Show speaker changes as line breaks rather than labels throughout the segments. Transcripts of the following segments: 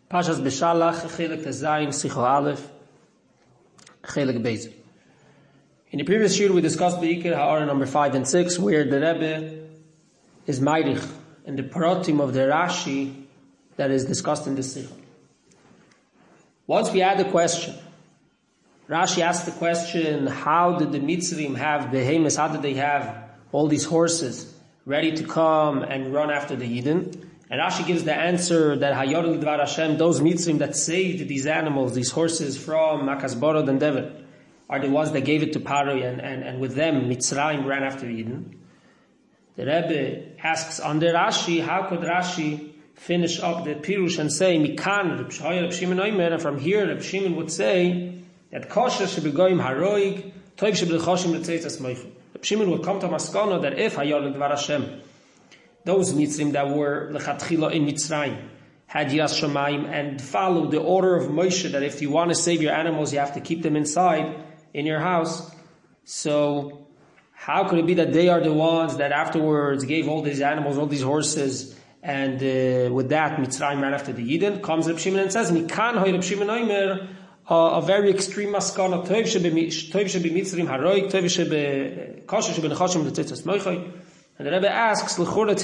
Pashas Beshalach, Chelik Tezayin, Sicho Aleph, Chelik Beis. In the previous year, we discussed Be'ikir Ha'ara number 5 and 6, where the Rebbe is Meirich in the Parotim of the Rashi that is discussed in this Sicho. Once we add the question, Rashi asked the question, how did the Mitzrim have behemoths, how did they have all these horses ready to come and run after the Yidden? And Rashi gives the answer that Hayorel Dvar Hashem, those Mitzrim that saved these animals, these horses from Makas Borod and Dever, are the ones that gave it to Paroi, and with them Mitzrayim ran after Yidden. The Rebbe asks under Rashi, how could Rashi finish up the Pirush and say, Mikan, Reb Shimon Oimer, and from here Reb Shimon would say that Kosher shebegoyim haroig, Toiv shebelchoshim letzeitzas moichim. Reb Shimon would come to Maskana that if Hayorel Dvar Hashem, those Mitzrim that were lechatchila in Mitzrayim had Yiras Shamayim and followed the order of Moshe that if you want to save your animals, you have to keep them inside in your house. So how could it be that they are the ones that afterwards gave all these animals, all these horses, and with that Mitzrayim ran after the Yidden? Comes Reb Shimon and says, Mikan hoy Reb Shimon Oimer, a very extreme maskana, Toiv shebe Mitzrim haroig, Toiv shebe kosher shebe nechashim letzeitzas moichim. And the Rebbe asks,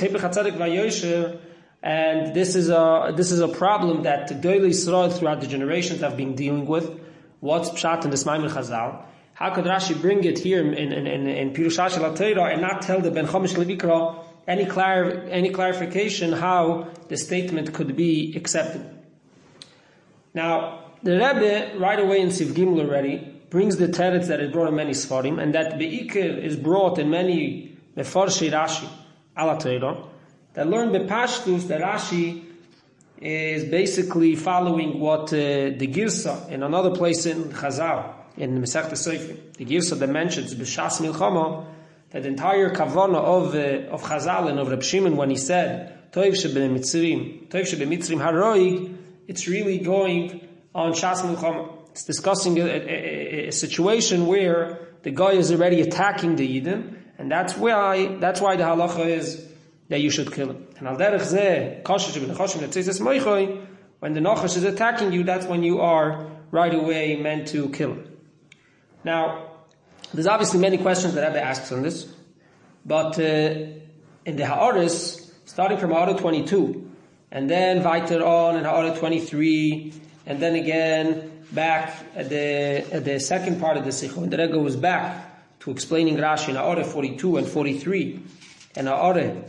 and this is a problem that the Gedolei Yisrael throughout the generations have been dealing with. What's Pshat in this Maimon Chazal? How could Rashi bring it here in Pirush Shel HaTorah and not tell the Ben Chomish Levikra any clarification how the statement could be accepted? Now, the Rebbe, right away in Siv Gimel already, brings the teretz that is brought in many Sfarim, and that Be'ikir is brought in many Mefarshei Rashi, ala Torah, that learn Bepashtus that Rashi is basically following what the Girsa in another place in Chazal, in Masechta Sofrim, the Girsa that mentions B'shas Milchama, that the entire Kavana of Chazal and of Reb Shimon when he said Toiv shebe Mitzrim haroig, it's really going on Shas Milchama. It's discussing a situation where the guy is already attacking the Yidden, and that's why the halacha is that you should kill him. And al derech zeh, kosher shebenachashim letzeitzas moichoi, when the nachash is attacking you, that's when you are right away meant to kill him. Now, there's obviously many questions that Rebbe asks on this, but in the Ha'aris, starting from Ha'ara 22, and then weiter on in Ha'ara 23, and then again back at the second part of the Sikh, when the Rebbe goes back to explaining Rashi in Ha'ara 42 and 43, and Ha'ara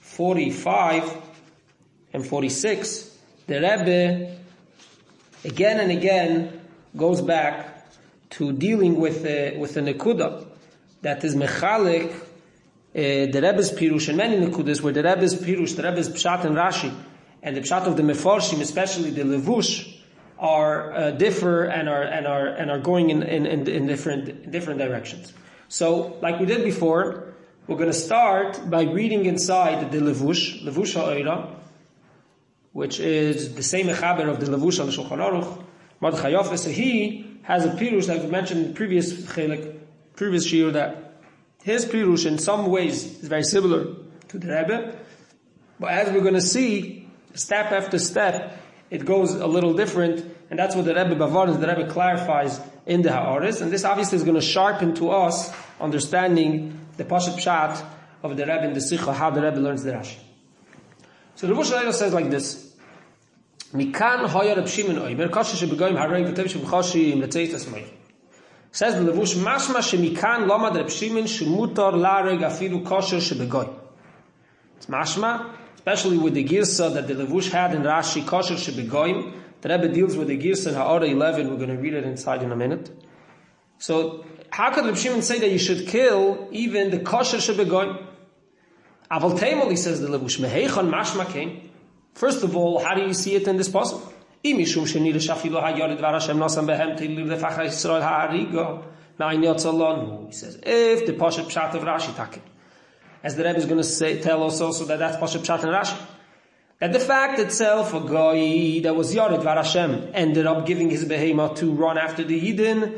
45 and 46, the Rebbe again and again goes back to dealing with the Nekuda that is Mechalik, the Rebbe's Pirush, and many Nekudas where the Rebbe's Pirush, the Rebbe's Pshat and Rashi, and the Pshat of the Mefarshim, especially the Levush, are differ and are going in different directions. So, like we did before, we're going to start by reading inside the Levush Ha'ira, which is the same Mechaber of the Levush al-Shulchan Aruch, Mordechai Yoffe. So he has a Pirush, like we mentioned in the previous shiur, that his Pirush in some ways is very similar to the Rebbe, but as we're going to see, step after step, it goes a little different, and that's what the Rebbe Bavaris, the Rebbe clarifies in the Ha'aris, and this obviously is going to sharpen to us understanding the Pashat Pshat of the Rebbe in the Sikha, how the Rebbe learns the Rashi. So the Levush Ha'ira says like this: Mikan hoya Reb Shimon Oimer, kosher shebegoyim haroig v'tev shebechashim letzeitzas moichim. Says the Levush, mashma shemikan lamad Reb Shimon shemutar laroig afilu kosher shebegoyim. It's mashma, especially with the Girsa that the Levush had in Rashi, kosher shebegoyim. The Rebbe deals with the Girsa in Ha'ara 11. We're going to read it inside in a minute. So, how could Reb Shimon say that you should kill even the kosher shebegoyim? Aval Teimel, he says the Levush, meheichon mashma kein. First of all, how do you see it in this passage? Imishum sheni l'shafilo hayored dvar Hashem nasam behem tilu lefachar Yisrael ha'arigo ma'in yotzalonu. He says, if the Pashat Pshat of Rashi take, as the Rebbe is going to tell us also that that's Pashat Pshat and Rashi, that the fact itself, a guy that was Yored Dvar Hashem ended up giving his behemoth to run after the Yidden,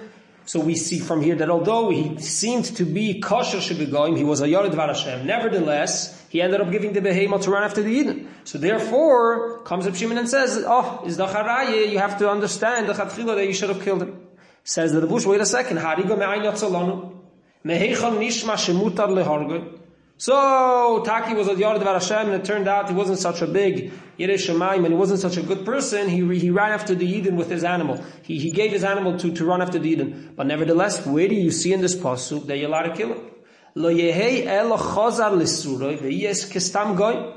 So we see from here that although he seemed to be kosher shebegoyim, he was a Yored Dvar Hashem, nevertheless, he ended up giving the behema to run after the Yidden. So therefore, comes Reb Shimon and says, is the Charaye, you have to understand the Chatchila that you should have killed him. Says the Rebush, wait a second, Harigo me'ayin yatzalanu, meheicham nishma shemutar lehargoy. So, Taki was a Yored Dvar Hashem, and it turned out he wasn't such a big Yirei Shamayim, and he wasn't such a good person. He ran after the Yidden with his animal. He gave his animal to run after the Yidden. But nevertheless, where do you see in this pasuk that you're allowed to kill him? Lo yehei elo chazar l'suroi ve'yes kestam goy.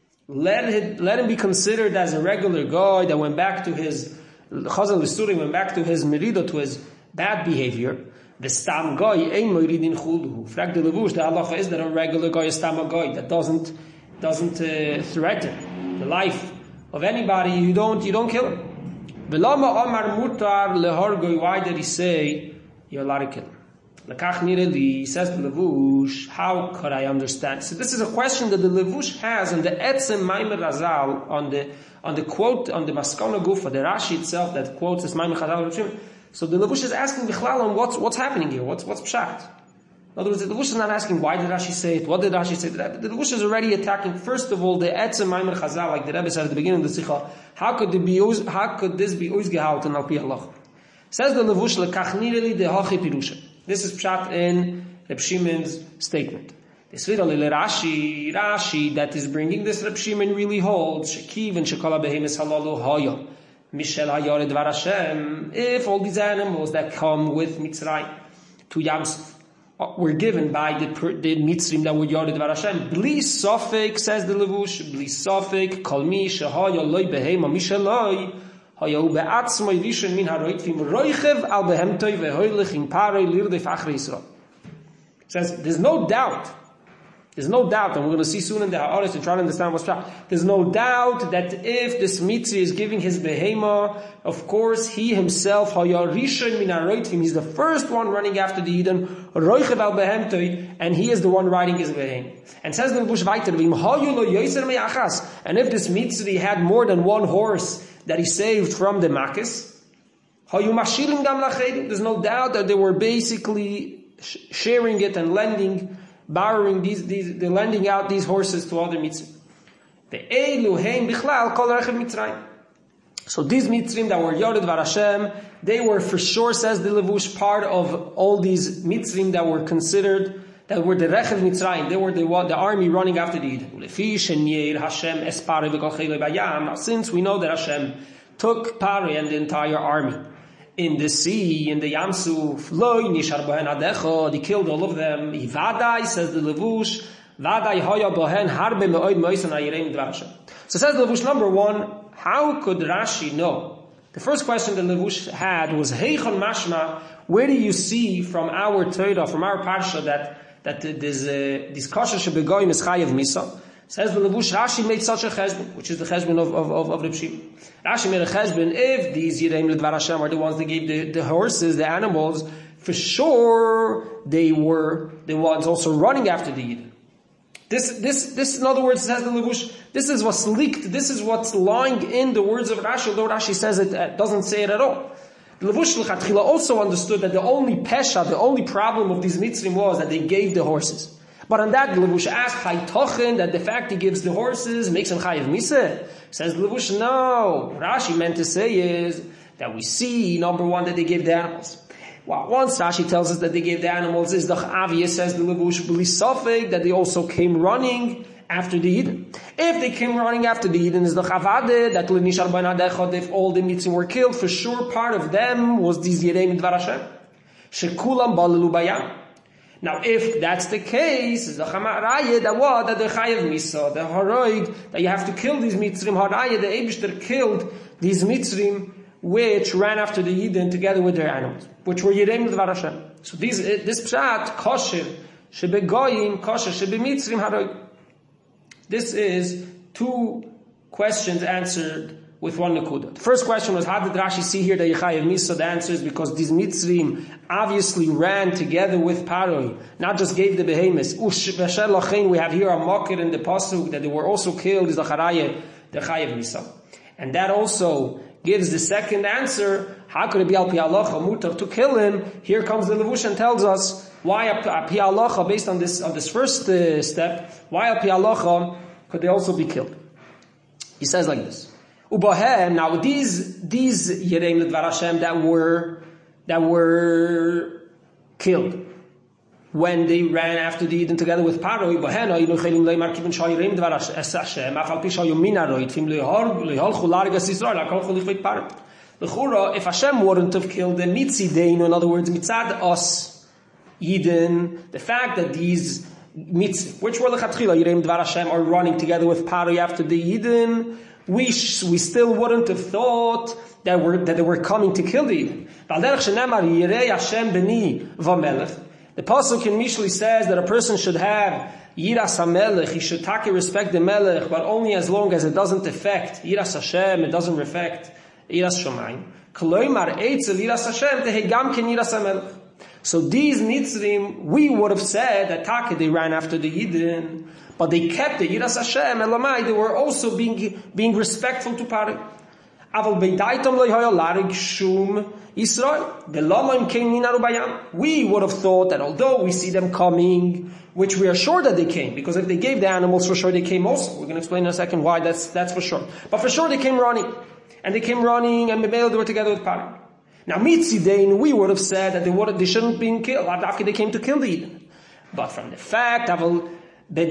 Let him be considered as a regular guy that went back to his chazar l'suroi, went back to his merido, to his bad behavior. The stam goy ein moiridin chuluhu. Frag the levush, the halacha is that a regular goy is stam goy that doesn't threaten the life of anybody. You don't kill him. Velama amar mutar lehargoy. Why did he say you're allowed to kill him? Lekach nireli, says the levush. How could I understand? So this is a question that the levush has on the etzem maimer razal, on the quote on the maskana gufa, the Rashi itself that quotes this maimer chazal. So the Levush is asking Bichlal on what's happening here, what's pshat. In other words, the Levush is not asking why did Rashi say it, what did Rashi say. The Levush is already attacking, first of all, the Etzem Maimer Chazal, like the Rebbe said at the beginning of the Sikha. How could this be Uzgehalten al Pi Allah? Says the Levush, Lekach nireli de hachi pirusha. This is pshat in Reb Shimon's statement. This Rashi that is bringing this Reb Shimon really holds Shekiv and Shekala Behemis Halalu Haya. Mishel HaYored Dvar Hashem, if all these animals that come with Mitzrayim to Yamsuf were given by the Mitzrim that were Yored Dvar Hashem, Bli Sofik, says the Levush, Bli Sofik, Kol Mi Shehaya Loi Behema Misheloi, Hayahu Be'atzmoi Rishon Min HaRoitvim Roichev Al Behemtoi Vehoilich In Paroi Lirdef Achri Yisrael. Says, there's no doubt, and we're going to see soon in the Ha'aretz to try to understand what's happening. There's no doubt that if this Mitzri is giving his behema, of course, he himself, he's the first one running after the Eden, and he is the one riding his behema. And says the Levush weiter, and if this Mitzri had more than one horse that he saved from the Makis, there's no doubt that they were basically sharing it and borrowing they're lending out these horses to other mitzvim. So these mitzvim that were Yored Dvar Hashem, they were for sure, says the Levush, part of all these mitzvim that were considered, that were the Rechev Mitzrayim. They were the army running after the Yidden. Now, since we know that Hashem took Pari and the entire army in the sea, in the Yamsuf, loy nishar bohen adecho, he killed all of them. Vadai, says the Levush, vadai hoya bohen harbe me'oid moisen ayireim dvar Hashem. So says the Levush, number one, how could Rashi know? The first question the Levush had was, heichon mashma, where do you see from our Torah, from our parsha, that this kosher shebegoyim is chayav misa? Says the Levush, Rashi made such a cheshbon, which is the cheshbon of Reb Shimon. Rashi made a cheshbon, if these Yireim L'Dvar Hashem are the ones that gave the horses, the animals, for sure they were the ones also running after the Yidden. This, in other words, says the Levush, this is what's leaked, this is what's lying in the words of Rashi, although Rashi says it, doesn't say it at all. The Levush L'Chatchila also understood that the only pesha, the only problem of these mitzvim was that they gave the horses. But on that, the Levush asked, Haytochen, that the fact he gives the horses makes him chayav miseh. Says the Levush, no. Rashi meant to say is that we see, number one, that they gave the animals. Well, once Rashi tells us that they gave the animals, is the obvious, says the Levush, b'lisafek, that they also came running after the Yidden. If they came running after the Yidden, is the chavade, that l'nishar ben adechad, if all the mitzvim were killed, for sure part of them was these Yireim Dvar Hashem. Shekulam balalu bayam. Now, if that's the case, is the chamarayeh that what? That the chayav misa, the haroid, that you have to kill these mitzrim, harayeh, the Eibishter killed these mitzrim, which ran after the Yidden together with their animals, which were Yireim L'Dvar Hashem. So this pshat, kosher, shebegoyim, kosher, shebemitzrim, haroid. This is two questions answered with one nekuda. The first question was, how did Rashi see here that Yechayev Misa? The answer is because these Mitzrim obviously ran together with Paroi, not just gave the behemoths. We have here a makir in the pasuk that they were also killed, is the Chayev Misa. And that also gives the second answer. How could it be al pi halacha mutav to kill him? Here comes the Levush and tells us why al pi halacha, based on this first step, why al pi halacha could they also be killed? He says like this. Ubahem, now these Yereim L'Dvar Hashem that were killed when they ran after the Eden together with Paro, Ubahem, if Hashem wouldn't have killed them, Mitzideinu, in other words, Mitzad us, Eden, the fact that these which were L'Chatchila, Yereim L'Dvar Hashem, are running together with Paro after the Eden, we still wouldn't have thought that they were coming to kill the Eden. The Pasuk in Mishli says that a person should have Yiras HaMelech, he should respect the Melech, but only as long as it doesn't affect Yiras Hashem, it doesn't affect Yiras Shamayim. Koloimar Eitzel Yiras Hashem tehegam ken Yiras HaMelech. So these Nitzrim, we would have said that they ran after the Eden, but they kept the Yiras Hashem, Elamai, they were also being respectful to Paro. Aval beidaitam lo yhoya larig shum Yisrael, ve'lamaim came minaru bayam. We would have thought that although we see them coming, which we are sure that they came, because if they gave the animals, for sure they came also. We're going to explain in a second why that's for sure. But for sure they came running. And they came running, and they were together with Paro. Now, Mitzidein, we would have said that they shouldn't be killed after they came to kill the Eden. But from the fact, but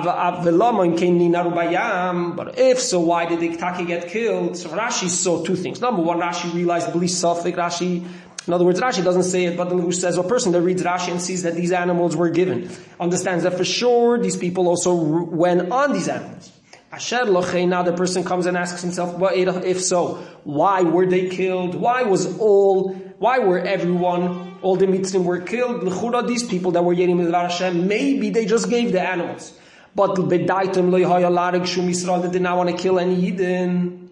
if so, why did the Taki get killed? So Rashi saw two things. Number one, Rashi realized Bli Safek. Rashi, in other words, Rashi doesn't say it, but the Levush says a person that reads Rashi and sees that these animals were given understands that for sure these people also went on these animals. Asher lochei, now the person comes and asks himself, well, if so, why were they killed? Why were everyone, all the Mitzrim were killed? L'chura, these people that were Yereim L'Dvar Hashem, maybe they just gave the animals. But bedaitem lo yhoya larig shum Yisrael, they did not want to kill any Eden.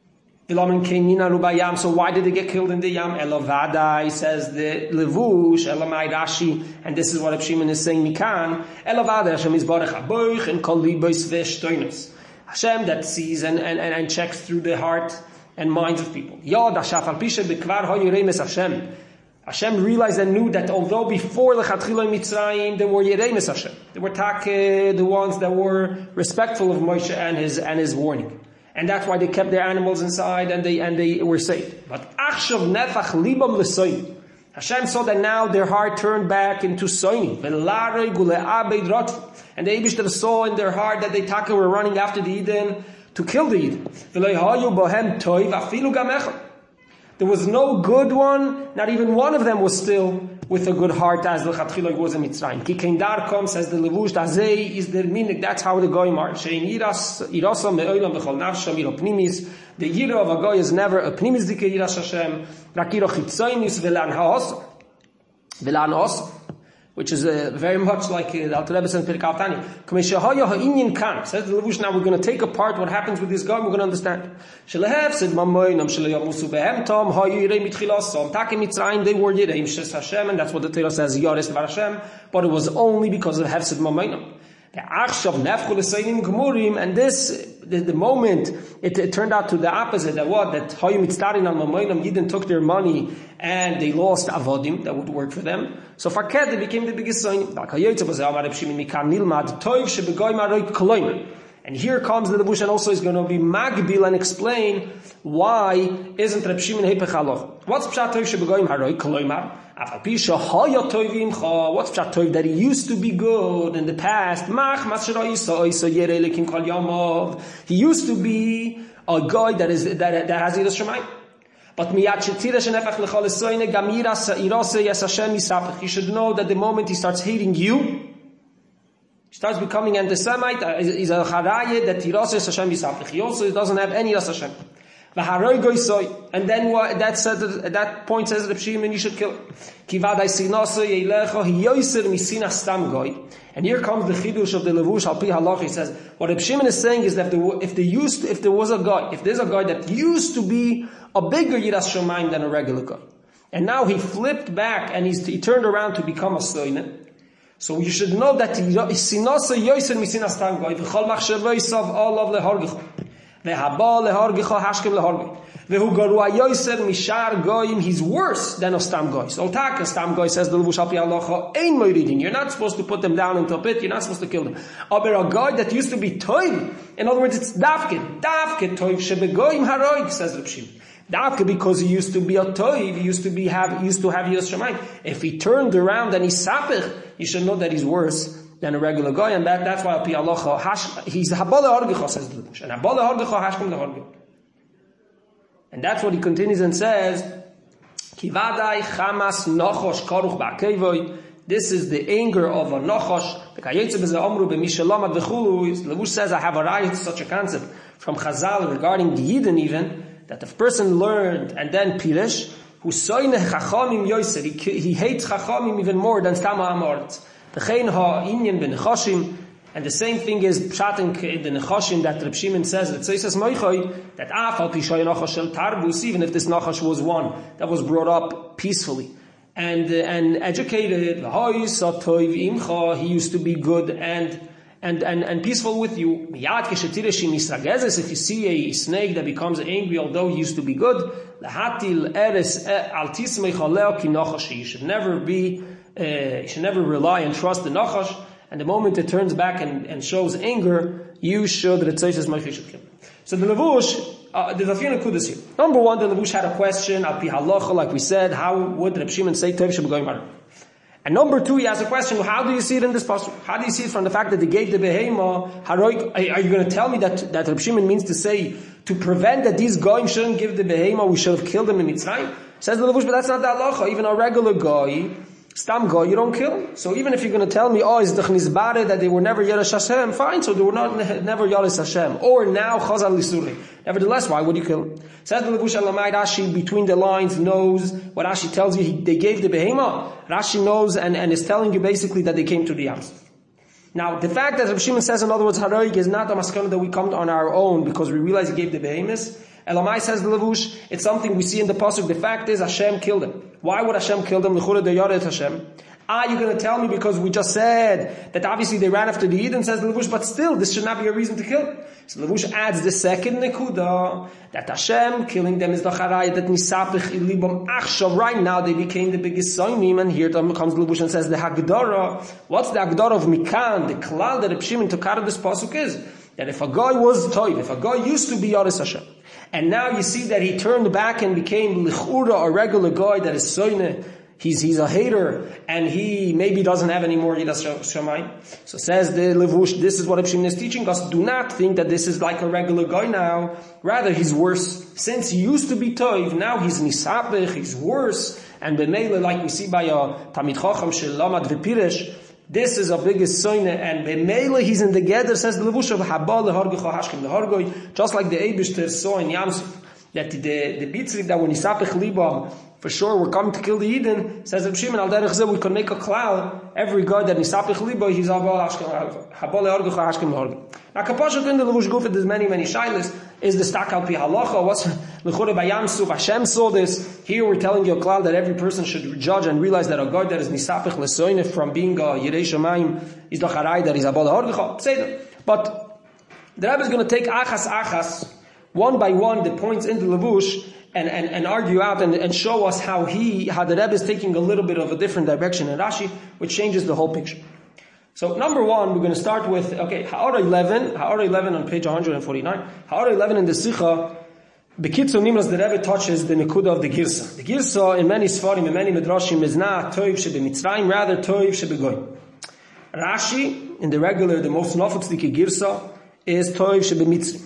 So why did they get killed in the Yam? Elavada, he says the Levush, Elamai Rashi, and this is what Reb Shimon is saying, Mikan, Elavada, Hashem is barech aboich, and kol libois v'shtoinus. Hashem that sees and checks through the heart and minds of people. Hashem realized and knew that although before L'Chatchila Mitzrayim they were Yereim Hashem, they were the ones that were respectful of Moshe and his warning, and that's why they kept their animals inside and they were safe. But Achshav Nefach Libam L'Soyin, Hashem saw that now their heart turned back into Soinim, and the Eibishter saw in their heart that they were running after the Eden to kill the Eden. There was no good one, not even one of them was still with a good heart as the L'Chatchila was in Mitzrayim. Ki kein darkom, says the Levush, Dazei is their minik, that's how the goyim are. Shein irasa me'olam v'chol nafsham iro pnimis. The yira of a goy is never a pnimis dike yiras Hashem, rak iro chitzoinis v'lan ha'os, which is very much like the Alter Rebbe says in Pirkei Tani. K'meshahaya ha'inyin kan. Says the Levush, now we're going to take apart what happens with this guy, we're going to understand. Shelehev said mamoinam sheleyamusu behemtom hayu yirei mitchilasom. Take Mitzrayim, they were yirei Shes Hashem, and that's what the Torah says, Yaris Dvar Hashem, but it was only because of Hefsed mamoinam. And this, the moment, it turned out to the opposite, that Hayu Mitztarin al Mamoinam, Yidden took their money and they lost Avodim that would work for them. So Farket, they became the biggest sign. And here comes the Levush, and also is going to be Magbil and explain why isn't Reb Shimon Hepech Haloch. What's Pshat Tov shebegoyim haroi koloimar? What's Pshat Tov that he used to be good in the past? He used to be a guy that has Yiras Shamayim. But you should know that the moment he starts hating you, he starts becoming anti-Semite, he's a Charaye that Yiras Hashem Yisapich. He also doesn't have any Yiras Hashem. And then what, at that point says Reb Shimon, you should kill him. And here comes the chidush of the Levush al pi halach. He says what Reb Shimon is saying is that if there's a guy that used to be a bigger Yiras Shamayim than a regular guy, and now he flipped back and he turned around to become a soinen. So you should know that Ve'haba lehargecha hashkem lehargoi. Ve'hu garua yoser mishar goyim, he's worse than of stam goy. So taka stam goy says the levush al pi halacha ein moiridin. You're not supposed to put them down into a pit. You're not supposed to kill them. Aber a guy that used to be toiv, in other words, it's dafke toiv shebegoyim haroig, says Reb Shimon. Dafke because he used to be a toiv, he used to have Yos Shamayim. If he turned around and he's sapich, you should know that he's worse than a regular guy, and that's why pi halacha he's habal lehargecha, says the levush, and habal lehargecha hashkem lehargoi. And that's what he continues and says, Kivadai chamas nochosh karuch ba'akevoi. This is the anger of a nochosh. The kayetze b'ze omru b'mishalamad v'chulu. Levush says, I have a raya to such a concept from Chazal regarding the Yidden even, that if a person learned and then pirish, who soine chachamim yoser, he hates chachamim even more than stama amoritz. V'chein ha'inyan b'nechoshim. And the same thing is pshat in the Nechashim that Reb Shimon says that says Moichoi that afal pishay nachash shel tarbus, even if this nachash was one that was brought up peacefully and educated, he used to be good and peaceful with you. If you see a snake that becomes angry, although he used to be good, you should never rely and trust the nachash. And the moment it turns back and shows anger, you should should kill. So the levush, there's a few nekudas here. Number one, the levush had a question al pi halacha, like we said, how would Reb Shimon say toiv shebegoyim haroig? And number two, he has a question, well, how do you see it in this pasuk? How do you see it from the fact that they gave the behema haroig? Are you going to tell me that Reb Shimon means to say to prevent that these goyim shouldn't give the behema, we should have killed them in Mitzrayim? Says the levush, but that's not the halacha. Even a regular goy, stam goy, you don't kill. So even if you're going to tell me, it's the chnizbare that they were never Yeresh Hashem, fine, so they were never Yeresh Hashem. Or now chazal lisuri. Nevertheless, why would you kill him? Says the Levush Elamai, Rashi between the lines knows what Rashi tells you. They gave the behema. Rashi knows and is telling you basically that they came to the Yamsuf. Now, the fact that Reb Shimon says, in other words, haroig is not a maskana that we come on our own because we realize he gave the behemoths. Elamai says the Levush, it's something we see in the pasuk. The fact is Hashem killed him. Why would Hashem kill them? L'chura de yaret Hashem. You're going to tell me because we just said that obviously they ran after the Yidden, says the Levush, but still, this should not be a reason to kill them. So the Levush adds the second nekuda, that Hashem killing them is the charayah, that nisapich ilibam achshav, right now they became the biggest soinim, and here comes the Levush and says the Hagdara. What's the Hagdara of Mikan? The klal that Reb Shimon took out of this pasuk is, that if a guy was toiv, if a guy used to be Yaris Hashem, and now you see that he turned back and became lichura, a regular guy that is soine, he's a hater, and he maybe doesn't have any more Yiras Shamayim. So says the Levush, this is what Reb Shimon is teaching us. Do not think that this is like a regular guy now. Rather, he's worse. Since he used to be toiv, now he's nisapech, he's worse. And b'meila, like we see by a Tamid Chacham shel Lamad v'Piresh, this is a biggest soine, and b'meila he's in the gather, says the Levush of Habal lehargecha hashkem lehargoi, just like the Eibishter saw in Yamsuf, that the Bitzrik that when Yisapech libam, for sure we're coming to kill the Eden, says Reb Shimon al derech zeh, we can make a cloud, every guy that Yisapech libam, he's Habal lehargecha hashkem lehargoi. Now Kapashuk in the Levush Gufet, there's many shilas. Is the stak al pi halacha? What's l'chore by Yamsuf? Hashem saw this. Here we're telling you a cloud that every person should judge and realize that a God that is nisapich lesoinef from being a Yirei Shamayim is the charai that is abol ha'orgecha. Say that. But the Rebbe is going to take achas, one by one, the points in the Levush, and argue out and show us how the Rebbe is taking a little bit of a different direction in Rashi, which changes the whole picture. So number one, we're going to start with, Ha'ara 11 on page 149. Ha'ara 11 in the Sikha, Bekitzu Nimras, the Rebbe touches the Nekuda of the Girsa. The Girsa in many Sfarim, in many Midrashim, is not Toiv Shebe Mitzrayim, rather Toiv Shebe Goyim. Rashi, in the regular, the most nofutzike Girsa, is Toiv Shebe Mitzrayim.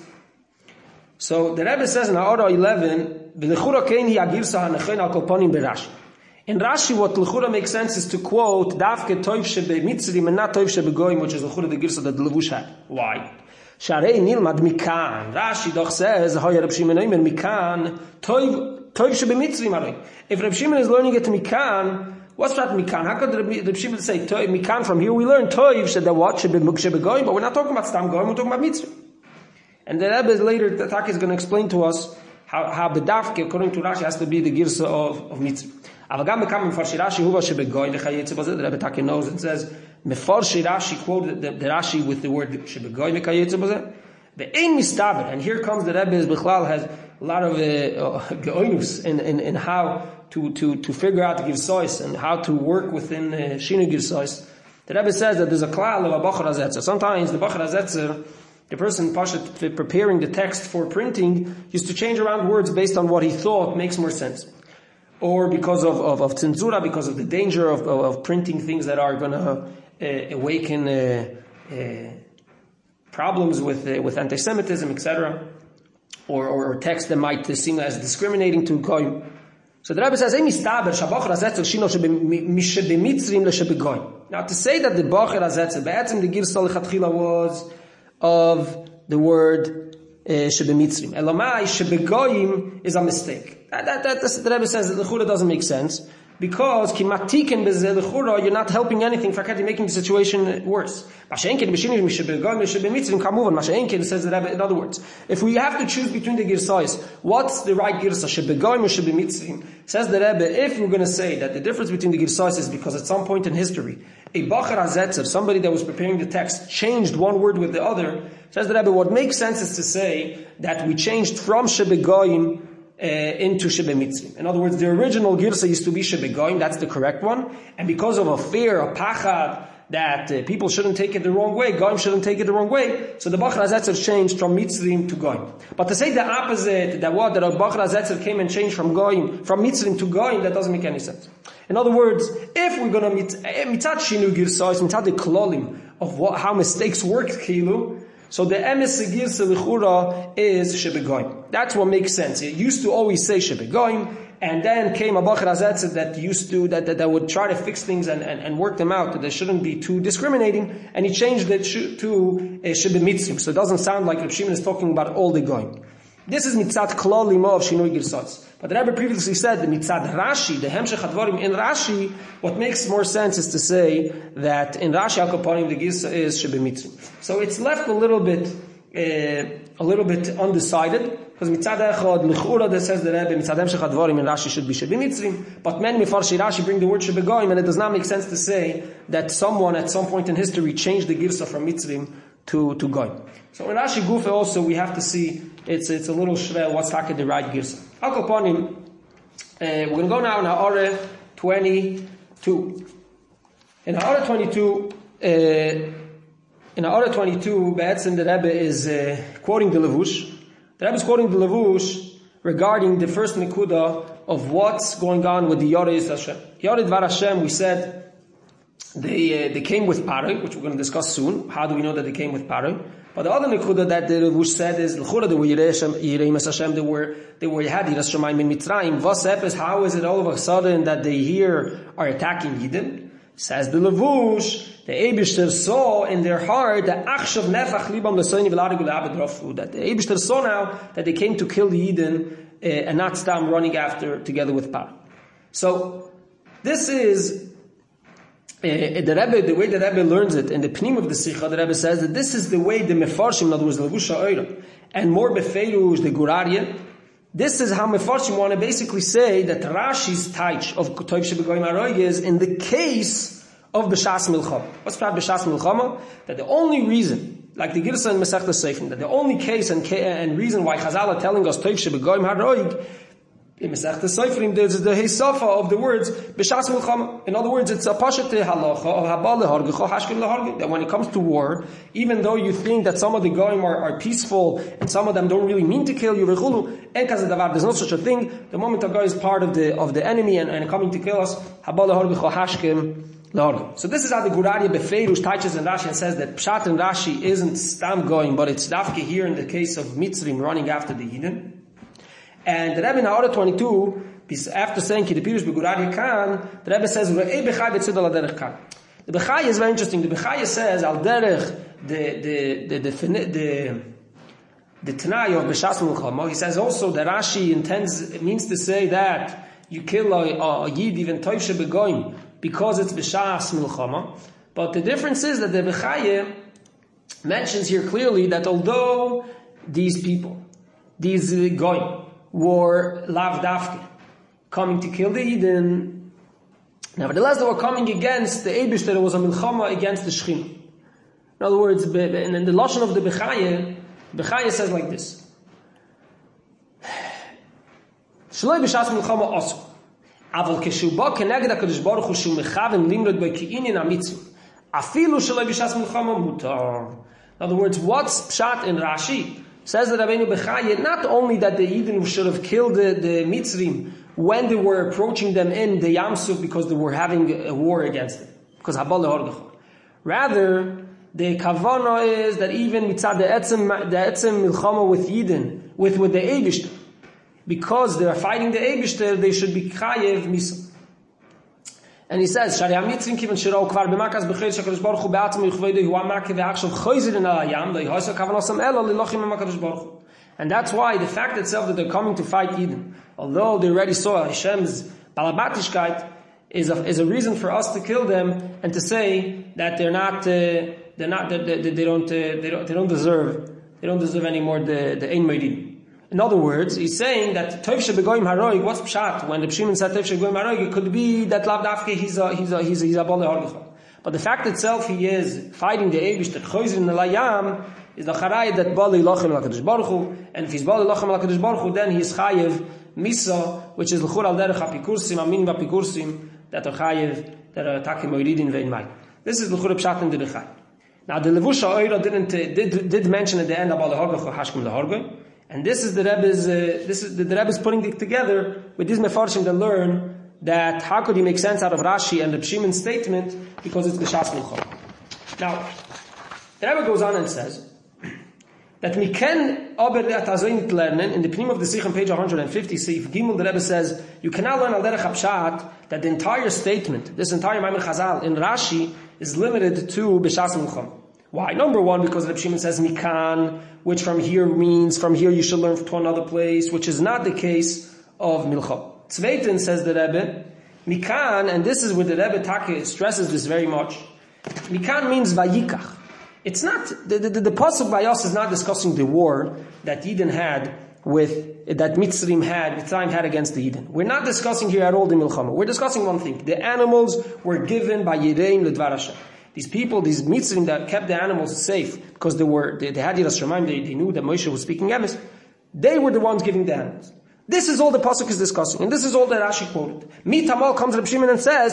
So the Rebbe says in Ha'ara 11, V'lechura kein hi ha-Girsa ha-nechen al-kolponim be-Rashi. In Rashi, what l'chura makes sense is to quote Davke Toiv Shebe Mitzrim and not Toiv Shebe Goyim, which is l'chura the Girsa that the Levush had. Why? Sharei nilmad mikan. Rashi doch says, Hoya Reb Shimon oimer mikan Toiv Shebe Mitzrim aroi. If Reb Shimon is learning it mikan, what's that mikan? How could Reb Shimon say Toiv mikan? From here we learn Toiv Shebe what Shebe Goyim, but we're not talking about Stam Goyim, we're talking about Mitzrim. And the Rebbe later, the Taki is going to explain to us how the Davke, according to Rashi, has to be the Girsa of Mitzrim. The Rebbe Taki knows and says, Mefarshi Rashi quoted the Rashi with the word Shebegoy Mekayetze B'zeh. The ein mistaber, and here comes the Rebbe is Bichlal has a lot of geoinus in how to figure out the Girsois and how to work within Shinu Girsois. The Rebbe says that there's a klal of a Bachar HaZetzer. Sometimes the Bachar HaZetzer, the person preparing the text for printing, used to change around words based on what he thought makes more sense. Or because of tzenzura, because of the danger of printing things that are going to awaken problems with anti-Semitism, etc., or text that might seem as discriminating to goyim. So the Rebbe says, now to say that the Bachar HaZetzer, the Girsah Lechatchila was of the word Shebemitzrim. Elamai Shebegoyim is a mistake. The Rebbe says that the Chura doesn't make sense because Kimatiken Bezeh the Chura, you're not helping anything. Fakati, making the situation worse. Mashenken B'Shinim Shebegoyim Shebemitzrim Kamuvan. Mashenken says the Rebbe. In other words, if we have to choose between the Girsahs, what's the right Girsah? Shebegoyim or Shebemitzrim? Says the Rebbe, if we're going to say that the difference between the Girsahs is because at some point in history, a Bachar HaZetzer, somebody that was preparing the text, changed one word with the other, says the Rebbe, what makes sense is to say that we changed from Shebegoyim into Shebemitzrim. In other words, the original Girsa used to be Shebegoyim, that's the correct one, and because of a fear, a pachad, that people shouldn't take it the wrong way, Goyim shouldn't take it the wrong way, so the Bachar HaZetzer changed from Mitzrim to Goyim. But to say the opposite, that a Bachar HaZetzer came and changed from Mitzrim to Goyim, that doesn't make any sense. In other words, if we're going to mitzat shinu girsais, mitzat the klolim of how mistakes work, kilu, so the emes girsa l'chura is shebegoyim. That's what makes sense. It used to always say shebegoyim, and then came a Bachar HaZetzer that would try to fix things and work them out, that they shouldn't be too discriminating, and he changed it to shebemitzrim. So it doesn't sound like Reb Shimon is talking about all the goyim. This is mitzat klal limo of shinoi girsas. But the Rebbe previously said that mitzat Rashi, the hemshech hadvarim in Rashi, what makes more sense is to say that in Rashi al kapanim the girsa is shebemitzrim. So it's left a little bit undecided, because mitzad echad l'chura that says the Rebbe mitzad hemshech hadvarim in Rashi should be shebemitzrim, but many mefarshi Rashi bring the word shebegoyim, and it does not make sense to say that someone at some point in history changed the girsa from mitzrim to goyim. So in Rashi Gufa also we have to see it's a little shvel what's talking the right girsa. Al kapanim, we're going to go now in Ha'ara 22. In Ha'ara 22, Be'etzim the Rebbe is quoting the Levush. The Rebbe is quoting the Levush regarding the first nekuda of what's going on with the Yored Hashem. Yored Dvar Hashem, we said they came with Paroi, which we're going to discuss soon. How do we know that they came with Paroi? But the other nekuda that the Levush said is l'chura they were Yirei Hashem, they had Yiras Shamayim in Mitzrayim. Vos how is it all of a sudden that they here are attacking Yidden? Says the Levush, the Eibishter saw in their heart that Achshav Nefach Libam L'Soyni V'Larigul Abed, that the Eibishter saw now that they came to kill the Yidden and not stop running after together with Par. So this is the way the Rebbe learns it in the Pnim of the Sikha. The Rebbe says that this is the way the Mefarshim, in other words, the Levush Ha'oira, and more Befeirush, the Gurarya. This is how Mefarshim want to basically say that Rashi's taich of Toiv Shebegoyim Aroig is in the case of B'Shas Milchama. What's that B'Shas Milchama? That the only reason, like the Girsa and Masechta Seifim, that the only case and reason why Chazal are telling us Toiv Shebegoyim Aroig, in Masechta Seifrim, there's the Heisafa of the words B'Shas Milchama. In other words, it's a Pashat Halacha of Haba Lehargecha Hashkim Leharge, that when it comes to war, even though you think that some of the Goyim are peaceful and some of them don't really mean to kill you, there's no such a thing. The moment a guy is part of the enemy and coming to kill us, Haba Lehargecha Hashkim Leharge. So this is how the Gurari Befeirush touches in Rashi and says that Pshat and Rashi isn't Stam Goyim, but it's Dafke here in the case of Mitzrim running after the Yidden. And the Rebbe in Ha'ara 22, after saying Ki the Pirush Begurari Kan, the Rebbe says Re'ei Bechai Betzid al Derech Kan. The Bechai is very interesting. The Bechai says al Derech the Tanai of B'Shas Milchama. He says also that Rashi means to say that you kill a Yid even Toiv Shebegoyim because it's B'Shas Milchama. But the difference is that the Bechai mentions here clearly that although these people, these Goyim, were lav dafke, coming to kill the Yidden, nevertheless they were coming against the Eibush, that it was a milchama against the Shechina. In other words, in the lashon of the Bechaye, Bechaya says like this. Shloi b'shas milchama asu. Aval keshuba keneged HaKadosh Baruch Hu shu mechaven limrod by ki'inyin ha-mitzvah. Afilu shloi b'shas milchama mutar. In other words, what's pshat in Rashi? Says that Rabbeinu Bechaya, not only that the Yidden should have killed the Mitzrim when they were approaching them in the Yam Suf because they were having a war against them. Because Habal leHorgecha. Rather, the Kavana is that even mitzad the etzem milchama with Yidden, with the Eibishter, because they are fighting the Eibishter, they should be chayev misa. And he says, Shari HaMitzrim kivan shirau kvar b'makas b'chel shakadosh baruch hu be'atzim yuchveidu hu ha'marke ve'achshav choyzirin al hayam lo'yhoisa kavanasam ela lilochim ha'makadosh baruch hu. And that's why the fact itself that they're coming to fight Yidden, although they already saw Hashem's balabatishkeit, is a reason for us to kill them and to say that they don't deserve anymore the Ein Meidin. In other words, he's saying that Tov shebegoyim haroig. What's pshat when the Shimon said Tov shebegoyim haroig? It could be that lav dafke he's a bale hargecha. But the fact itself he is fighting the Eibush that choyzin in the layam is the charayah that bali lochem l'kadosh baruch hu, and if he's bali lochem l'kadosh baruch hu, then he is chayev misa, which is l'chur al derech hapikursim, aminim hapikursim that are chayev, that are takim oiridin ve'in mai. This is l'chur pshat in the Bechai. Now the Levush ha'oira did mention at the end about the hargecha hashkim the hargei. And this is the Rebbe's putting it together with these mefarshim that learn that how could he make sense out of Rashi and the Shimon's statement because it's the Shas Milchama. Now, the Rebbe goes on and says that miken aber dat azoin lernen in the pnim of the Sikh on page 150 Seif Gimel. The Rebbe says you cannot learn al derech hapshat that the entire statement, this entire Maimon Chazal in Rashi is limited to b'Shas Milchama. Why? Number one, because Reb Shimon says mikan, which from here means from here you should learn to another place, which is not the case of milcham. Tzveiten says the Rebbe, mikan, and this is where the Rebbe Take stresses this very much. Mikan means vayikach. It's not the pasuk by us is not discussing the war that Yidden had with that Mitzrayim had against the Yidden. We're not discussing here at all the milchama. We're discussing one thing: the animals were given by Yireim ledvar Hashem. These people, these Mitzrim that kept the animals safe because they had Yiras Shamayim, they knew that Moshe was speaking Emes, they were the ones giving the animals. This is all the pasuk is discussing, and this is all that Rashi quoted. Mitamal comes Reb Shimon and says,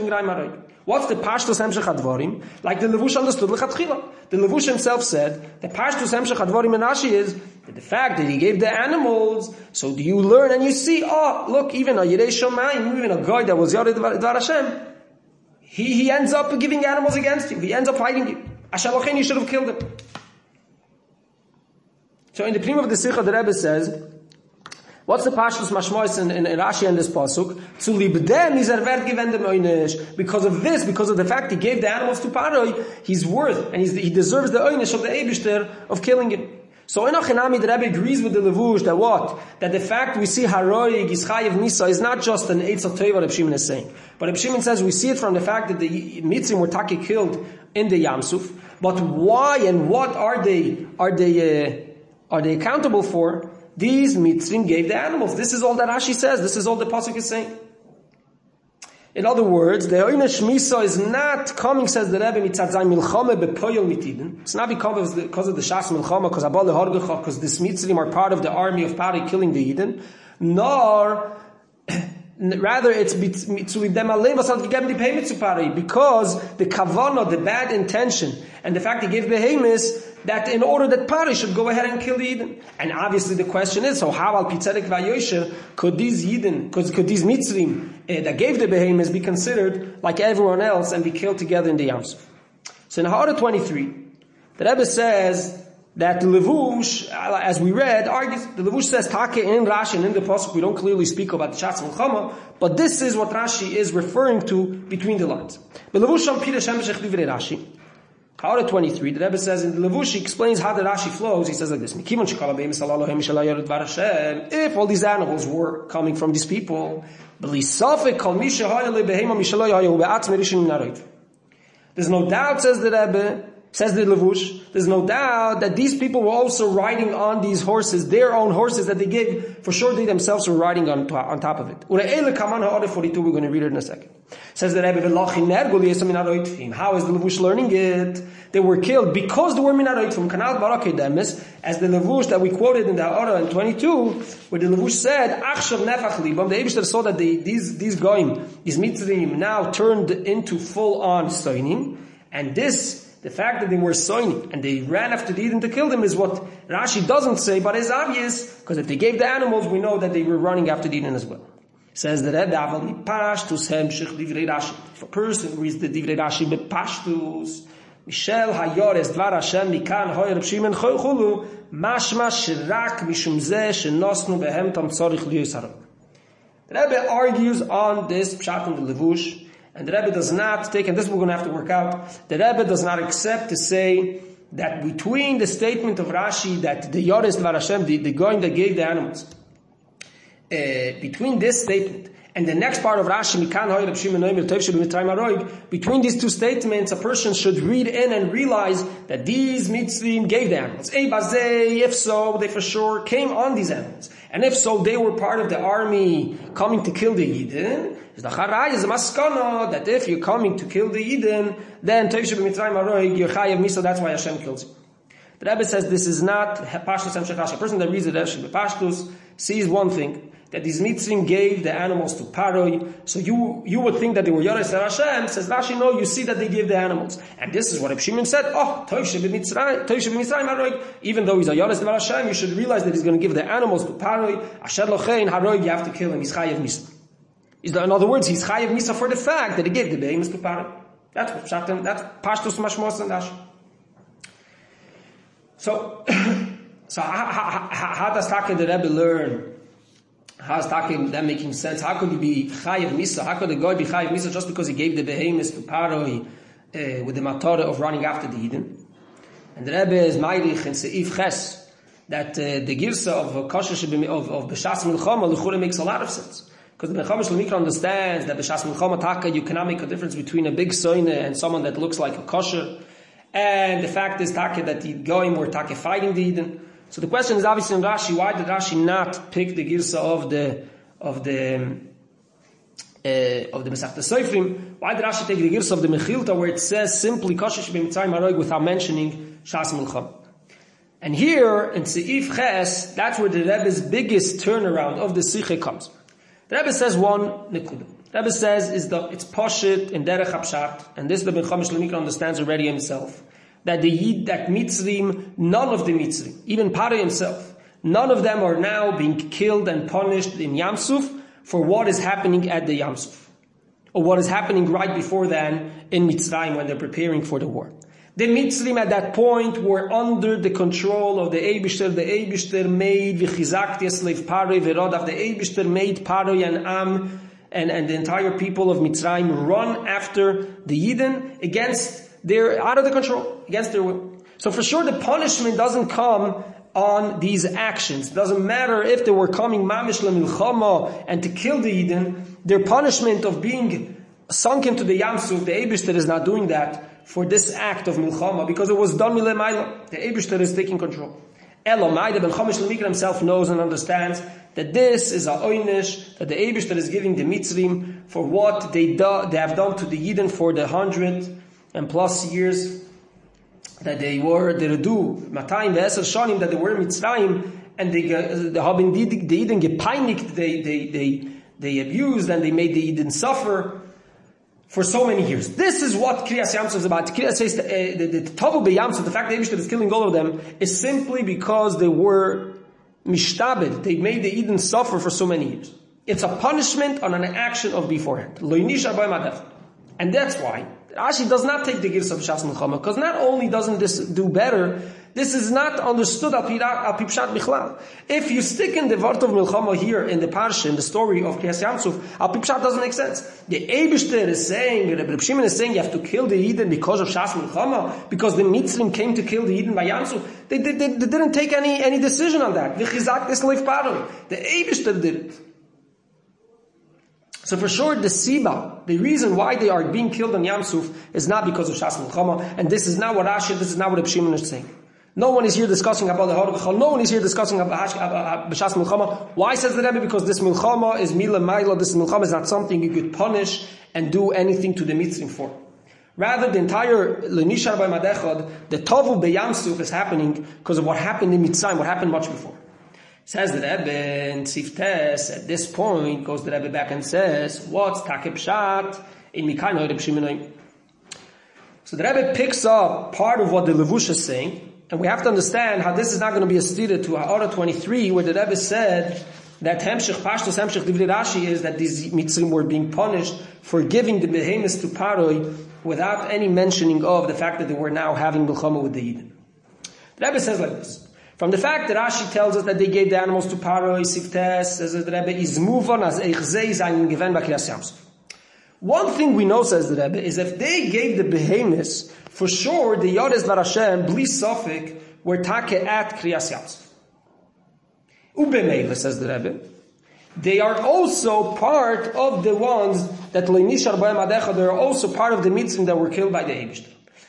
what's the Pashtus Hemshech Advarim? Like the Levush understood L'chatchila. The Levush himself said, the Pashtus Hemshech Advarim in Rashi is that the fact that he gave the animals, so do you learn and you see, look, even a Yirei Shamayim, even a guy that was Yared Dvar Hashem, he ends up giving animals against you. He ends up fighting you. Ashalochin, you should have killed him. So in the Pnim of the Sikha, the Rebbe says, what's the Pashtus Mashmois in Rashi and this pasuk? Zu libdem is vert gewendem oynish. Because of this, because of the fact he gave the animals to Paroi, he's worth and he deserves the oynish of the Eibishter of killing him. So in Achinami, the Rebbe agrees with the Levush that what? That the fact we see Haroig, Yischayev, Nisa is not just an Eitz HaTov, what Reb Shimon is saying. But Reb Shimon says we see it from the fact that the Mitzrim were taki killed in the Yam Suf. But why and what are they accountable for? These Mitzrim gave the animals. This is all that Rashi says. This is all the pasuk is saying. In other words, the Oynesh Misa is not coming, says the Rebbe, mitzatzai milchama bepoyel mitiden. It's not because of the Shas milchama, because Abal leHorgecha, because the Mitzrim are part of the army of Pari killing the Yidden, nor rather it's because the kavana, the bad intention, and the fact he gave behemis, that in order that Pari should go ahead and kill the Yidden. And obviously the question is, so how al pitzedek vayosher could these Yidden, could these Mitzrim that gave the behemoths be considered like everyone else and be killed together in the Yam Suf? So in Ha'ara 23, the Rebbe says that the Levush, as we read, argues, the Levush says, Take in Rashi and in the pasuk, we don't clearly speak about the Shatz Milchama, but this is what Rashi is referring to between the lines. The Levush on Pira Shem B'Shech Divrei Rashi, Ha'ara 23, the Rebbe says, in the Levush, he explains how the Rashi flows. He says like this, if all these animals were coming from these people, there's no doubt, says the Rebbe, Says the Levush, there's no doubt that these people were also riding on these horses, their own horses that they gave. For sure they themselves were riding on top of it. We're going to read it in a second. Says the Rebbe, how is the Levush learning it? They were killed because they were minaroit from Kanal Barak Demis, as the Levush that we quoted in the Orah in 22, where the Levush said, the Eibishter saw that these goyim, these mitzrim, now turned into full-on soinim, and this, the fact that they were soinim and they ran after the Eden to kill them is what Rashi doesn't say, but is obvious, because if they gave the animals, we know that they were running after the Eden as well. Says the Rebbe, if a person reads the Divrei Rashi bepashtus, Mishel hayores dvar Hashem mikan hoyer b'shimen chulu mashma shirak mishum zeh shenosnu behem tam tzorich liyosarov. The Rebbe argues on this pshat in the Levush, and the Rebbe does not take, and this we're going to have to work out, the Rebbe does not accept to say that between the statement of Rashi that the Yores Dvar Hashem, the going that gave the animals, between this statement and the next part of Rashi, between these two statements, a person should read in and realize that these mitzvim gave the animals. If so, they for sure came on these animals. And if so, they were part of the army coming to kill the Yidden. Is a maskana that if you're coming to kill the Yidden, then you're chayav misa, that's why Hashem kills you. The Rebbe says this is not Pashtus Hem Shechasha. A person that reads the Rebbe Pashtus sees one thing, that these mitzvim gave the animals to Paroi. So you would think that they were Yoreis Hashem. Says Rashi, no, you see that they gave the animals. And this is what Reb Shimon said, Toishe b'Mitzrayim Haroi. Even though he's a Yoreis Hashem, you should realize that he's going to give the animals to Paroi. Asher Lochein Haroi, you have to kill him. He's chayav misa. In other words, he's chayav misa for the fact that he gave the behemoths to Paroi. That's what Pshatim, that's Pashtus Mashmos and Rashi. So how does Taka the Rebbe learn? How is that making sense? How could he be chayav misa? How could the guy be chayav misa just because he gave the behemoths to Paroi with the matara of running after the Eden? And the Rebbe is ma'irich in Seif Ches that the girsa of Kosher of B'Shas Milchama l'chura makes a lot of sense, because the Bechama Shlemikra understands that B'Shas Milchama Taka you cannot make a difference between a big soine and someone that looks like a kosher, and the fact is Taka that the goyim were Taka fighting the Eden. So the question is obviously in Rashi, why did Rashi not pick the girsa of the Masechta Sofrim? Why did Rashi take the girsa of the Mechilta where it says simply Kosher Shebimitzrayim Haroi without mentioning Shas Milchama? And here in Seif Ches, that's where the Rebbe's biggest turnaround of the Sikhe comes. The Rebbe says one nekuda. The Rebbe says it's Poshit in Derech HaPshat, and this the Ben Chamish Lemikra understands already himself, that that Mitzrim, none of the Mitzrim, even Paroi himself, none of them are now being killed and punished in Yamsuf for what is happening at the Yamsuf, or what is happening right before then in Mitzrayim when they're preparing for the war. The Mitzrim at that point were under the control of the Eibishter. The Eibishter made V'chizakti Eslev Paroi V'rodav. The Eibishter made Paroi and Am and the entire people of Mitzrayim run after the Yidden they're out of the control, against their will. So for sure the punishment doesn't come on these actions. It doesn't matter if they were coming mamish lemilchama and to kill the Yidden. Their punishment of being sunk into the Yamsuf, the Eibishter is not doing that for this act of milchama, because it was done milemayla. The Eibishter is taking control. Elomai, the Ben Chamish Lemikra himself knows and understands that this is a oynish, that the Eibishter is giving the Mitzrim for what they have done to the Yidden for the 100 and plus years that they were the Redu, Matayim, the Esel Shanim, that they were Mitzrayim, and they haben the Yidden gepeinigt, they abused, and they made the Yidden suffer for so many years. This is what Kriyas Yamsuf is about. Kriyas says the Tovel B'Yamsuf, the fact that Eibishter is killing all of them, is simply because they were mishtabed. They made the Eden suffer for so many years. It's a punishment on an action of beforehand. And that's why Rashi does not take the Girs of Shas Milchama, because not only doesn't this do better, this is not understood al Pipshat Bichlal. If you stick in the Vart of Milchama here in the Parsha, in the story of Kriyas Yamsuf, al Pipshat doesn't make sense. The Eibishter is saying, Reb Shimon is saying, you have to kill the Yidden because of Shas Milchama, because the Mitzrim came to kill the Yidden by Yamsuf. They didn't take any decision on that. The Eibishter did it. So for sure, the Siba, the reason why they are being killed on Yam Suf is not because of Shas Milchama, and this is not what Rashi, this is not what Reb Shimon is saying. No one is here discussing about the Harugachal, no one is here discussing about Shas Milchama. Why says the Rebbe? Because this Milchama is Mila Maila, this Milchama is not something you could punish and do anything to the Mitzrim for. Rather, the entire Lenishar by Madechad, the Tovu B'Yam Suf is happening because of what happened in Mitzrayim, what happened much before. Says the Rebbe in Siftes, at this point, goes the Rebbe back and says, what's Takeb Shat in Mikai Reb Shimon? So the Rebbe picks up part of what the Levush is saying, and we have to understand how this is not going to be a stira to Ha'ara 23, where the Rebbe said that Hemshech Pashtus Hemshech Divrei Rashi is that these Mitzrim were being punished for giving the behemoths to Paroi without any mentioning of the fact that they were now having Milchama with the Yidden. The Rebbe says like this. From the fact that Rashi tells us that they gave the animals to Paroi, Siftes, says the Rebbe, is movon as Eichzei Zayin Geven B'Kriyas Yamsuf. One thing we know, says the Rebbe, is if they gave the behemoths, for sure the Yodes Var Hashem, Bli Sofik, were take at Kriyas Yamsuf. Ubemeila, says the Rebbe, they are also part of the ones that Leinishar B'Yam Adecha, they are also part of the mitzvah that were killed by the Eibishter.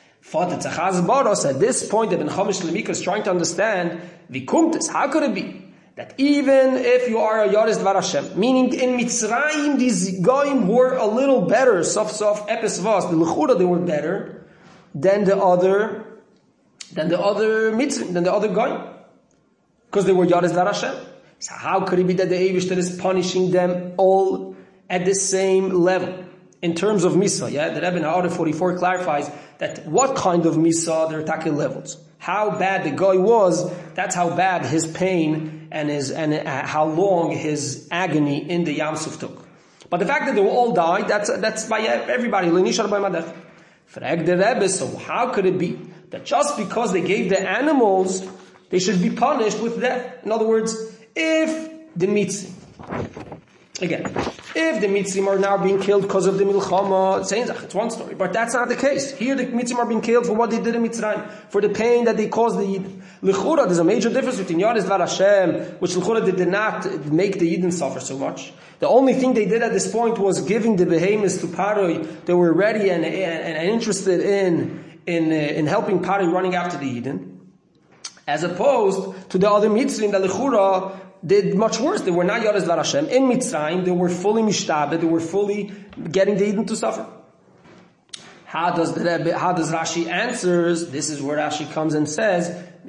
At this point, Ibn Chomish Lemika is trying to understand, how could it be that even if you are a Yodes Dvar Hashem, meaning in Mitzrayim, these goyim were a little better, soft, epis vas, the Lechura, they were better than the other mitzvah, than the other goyim, because they were Yodes Dvar Hashem. So how could it be that the Eibishter is punishing them all at the same level in terms of Misa? Yeah, the Rebbe in Ha'ara 44 clarifies that what kind of Misa their Taki levels. How bad the guy was, that's how bad his pain and how long his agony in the Yam Suf took. But the fact that they all died, that's by everybody. L'nishar by Madech. Frag the Rebbe, so how could it be that just because they gave the animals, they should be punished with death? In other words, if the Mitzim, again, if the Mitzrim are now being killed because of the Milchama, it's one story, but that's not the case. Here the Mitzrim are being killed for what they did in Mitzrayim, for the pain that they caused the Yidden. L'chura, there's a major difference between Yodes Dvar Hashem, which L'chura they did not make the Yidden suffer so much. The only thing they did at this point was giving the behemoths to Paroi. They were ready and interested in helping Paroi running after the Yidden, as opposed to the other Mitzrim that L'chura did much worse. They were not Yodes Dvar Hashem. In Mitzrayim, they were fully mishtabed, they were fully getting the Yidden to suffer. How does Rashi answers? This is where Rashi comes and says, the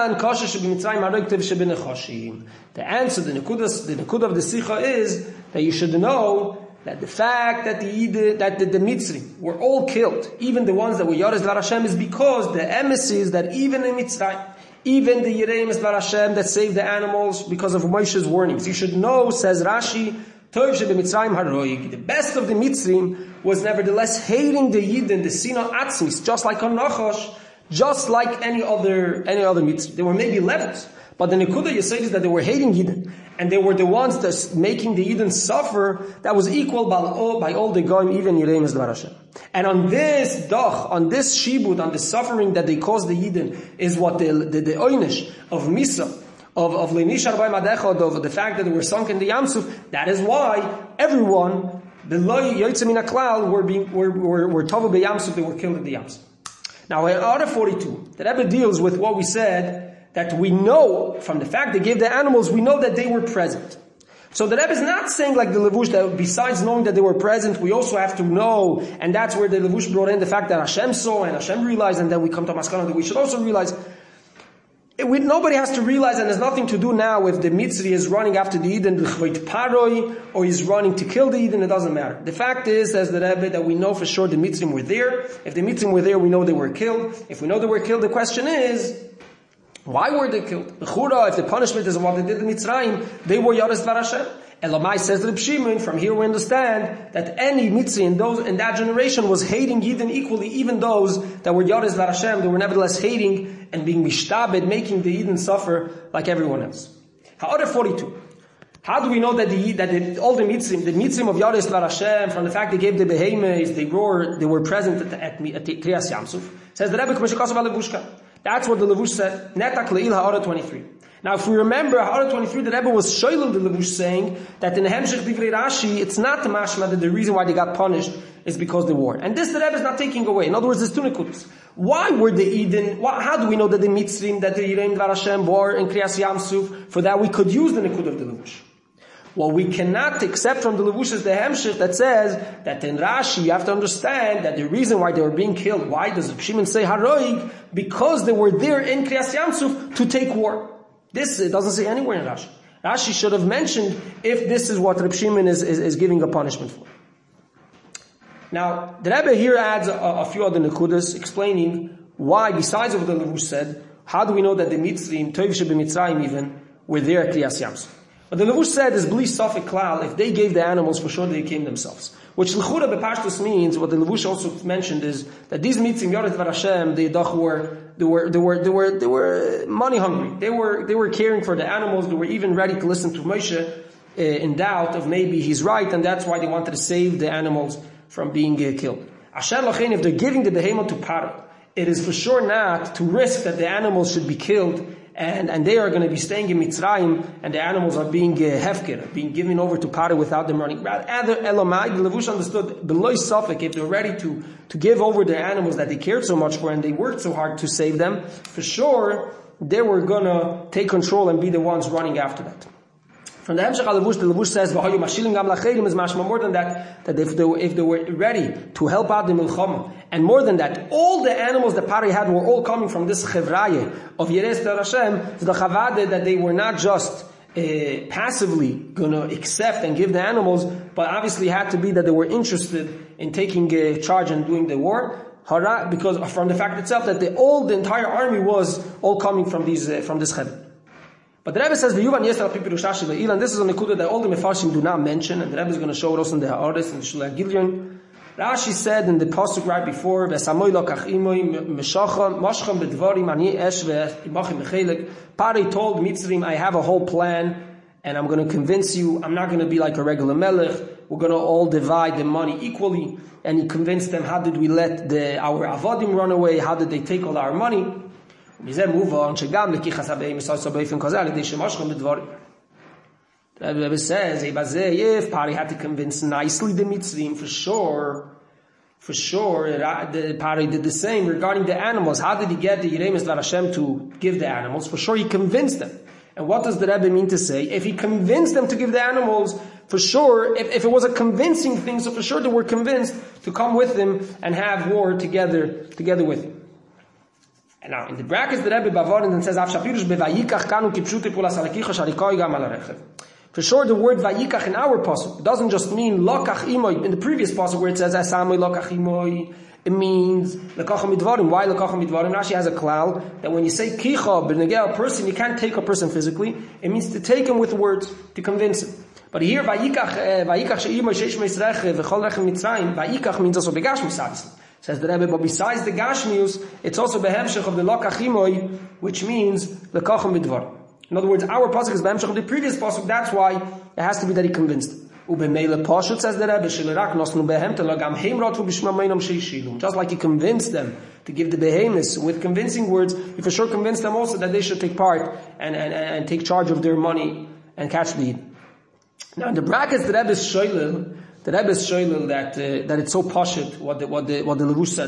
answer, the Nakud of the Sikha is that you should know that the fact that the Mitzrim were all killed, even the ones that were Yodes Dvar Hashem, is because the emissaries that even in Mitzrayim, even the Yereim Dvar Hashem that saved the animals because of Moshe's warnings. You should know, says Rashi, the best of the Mitzrim was nevertheless hating the Yidden, the Sina Atzmis, just like on Nachash, just like any other Mitzrim. There were maybe levels, but the Nekuda Yesod is that they were hating Yidden, and they were the ones that making the Yidden suffer. That was equal by all the Goyim, even Yereim Dvar Hashem. And on this doch, on this shibud, on the suffering that they caused the Yidden, is what the oynish of Misa, of Leinishar by Madechod, of the fact that they were sunk in the Yam Suf. That is why everyone, the Loi Yotzei Min HaKlal, were Tovu B'Yam Suf, they were killed in the Yam Suf. Now in Ha'ara 42, the Rebbe deals with what we said, that we know, from the fact they gave the animals, we know that they were present. So the Rebbe is not saying like the Levush that besides knowing that they were present, we also have to know, and that's where the Levush brought in the fact that Hashem saw and Hashem realized, and then we come to Maskana that we should also realize. Nobody has to realize, and there's nothing to do now if the Mitzri is running after the Eden, Paroi, or he's running to kill the Eden, it doesn't matter. The fact is, says the Rebbe, that we know for sure the Mitzrim were there. If the Mitzrim were there, we know they were killed. If we know they were killed, the question is, why were they killed? L'chura, if the punishment is what they did in Mitzrayim, they were Yodes Dvar Hashem. Elamai says Reb Shimon, from here we understand that any Mitzri in that generation was hating Yidden equally, even those that were Yodes Dvar Hashem, they were nevertheless hating and being mishtabed, making the Yidden suffer like everyone else. Ha'ara 42. How do we know that all the Mitzrim of Yodes Dvar Hashem, from the fact they gave the behemoths, they were present at Kriyas Yam Suf? Says the Rebbe, that's what the Levush said. Netak Le'il Ha'ara 23. Now, if we remember, 123, the Rebbe was shoylel the levush, saying that in Hemshech Divrei Rashi, it's not the mashma that the reason why they got punished is because they wore. And this the Rebbe is not taking away. In other words, there's two nekudas. Why were the Eden? How do we know that the Mitzrim, that the Yireim Dvar Hashem wore in Kriyas Yamsuf? For that, we could use the nekud of the levush. Well, we cannot accept from the levush the Hemshech that says that in Rashi you have to understand that the reason why they were being killed. Why does Shimon say haroig? Because they were there in Kriyas Yamsuf to take war. This it doesn't say anywhere in Rashi. Rashi should have mentioned if this is what Reb Shimon is giving a punishment for. Now, the Rebbe here adds a few other nekudas explaining why, besides what the levush said, how do we know that the Mitzrim, Toiv Shebemitzrayim even, were there at Kriyas Yamsuf? What the levush said is bli safek klal, if they gave the animals, for sure they came themselves. Which l'chura bepashtus means, what the levush also mentioned is that these Mitzrim Yoret Var Hashem, they were money hungry. They were caring for the animals. They were even ready to listen to Moshe in doubt of maybe he's right, and that's why they wanted to save the animals from being killed. Asher lachein, if they're giving the behemoth to Paro, it is for sure not to risk that the animals should be killed, and they are going to be staying in Mitzrayim, and the animals are being hefker, being given over to Paro without them running. Rather, Elamai, the levush understood below safek, if they're ready to give over their animals that they cared so much for and they worked so hard to save them, for sure they were going to take control and be the ones running after that. From the Hemshech HaLevush, the levush says, "V'hayu mashilim gam lacherim," is mashma more than that. That if they were ready to help out the milchama, and more than that, all the animals that Pari had were all coming from this chevraye of Yeres Dar Hashem. The chavade that they were not just passively going to accept and give the animals, but obviously had to be that they were interested in taking charge and doing the war. Because from the fact itself that the entire army was all coming from this chevra. But the Rebbe says, "V'yuvan yesel al pi pirushashi le'ilan." This is a nekuda that all the mefarshim do not mention, and the Rebbe is going to show it also in the Haaretz and the Shulei Gilyon. Rashi said in the pasuk right before, "V'samoy lokach imoy meshacham mashcham bedvarim ani esh ve'imachim mechelek." Pari told Mitzrim, "I have a whole plan, and I'm going to convince you. I'm not going to be like a regular melech. We're going to all divide the money equally." And he convinced them, "How did we let our avodim run away? How did they take all our money?" The Rebbe says, if Pari had to convince nicely the Mitzrim, for sure, the Pari did the same regarding the animals. How did he get the Yireim Dvar Hashem to give the animals? For sure, he convinced them. And what does the Rebbe mean to say? If he convinced them to give the animals, for sure, if it was a convincing thing, so for sure they were convinced to come with him and have war together with him. And now, in the brackets, the Rebbe Bavarin then says, for sure, the word vayikach in our pasuk doesn't just mean lokach imoy. In the previous pasuk where it says asamoy lokach imoy, it means lekach midvarim. Why lekach midvarim? Rashi has a klal that when you say kicha b'negel a person, you can't take a person physically. It means to take him with words, to convince him. But here vayikach she'imoy sheish meisreche v'chol rechem mitzrayim. Vayikach means also begashmis obviously. Says the Rebbe, but besides the Gashmius, it's also behemshech of the Lokach Imoy, which means Lekach Midvar. In other words, our pasuk is behemshech of the previous pasuk. That's why it has to be that he convinced. Ubemeile Pashut, says the Rebbe, Shelerak Nosnu Behem Telagam Heimratu Bishmameinam Sheishilum. Just like he convinced them to give the behemoths with convincing words, he for sure convinced them also that they should take part and take charge of their money and catch the Eden. Now in the brackets, the Rebbe is shoylel. The Rebbe is showing that it's so pashut what the levush said.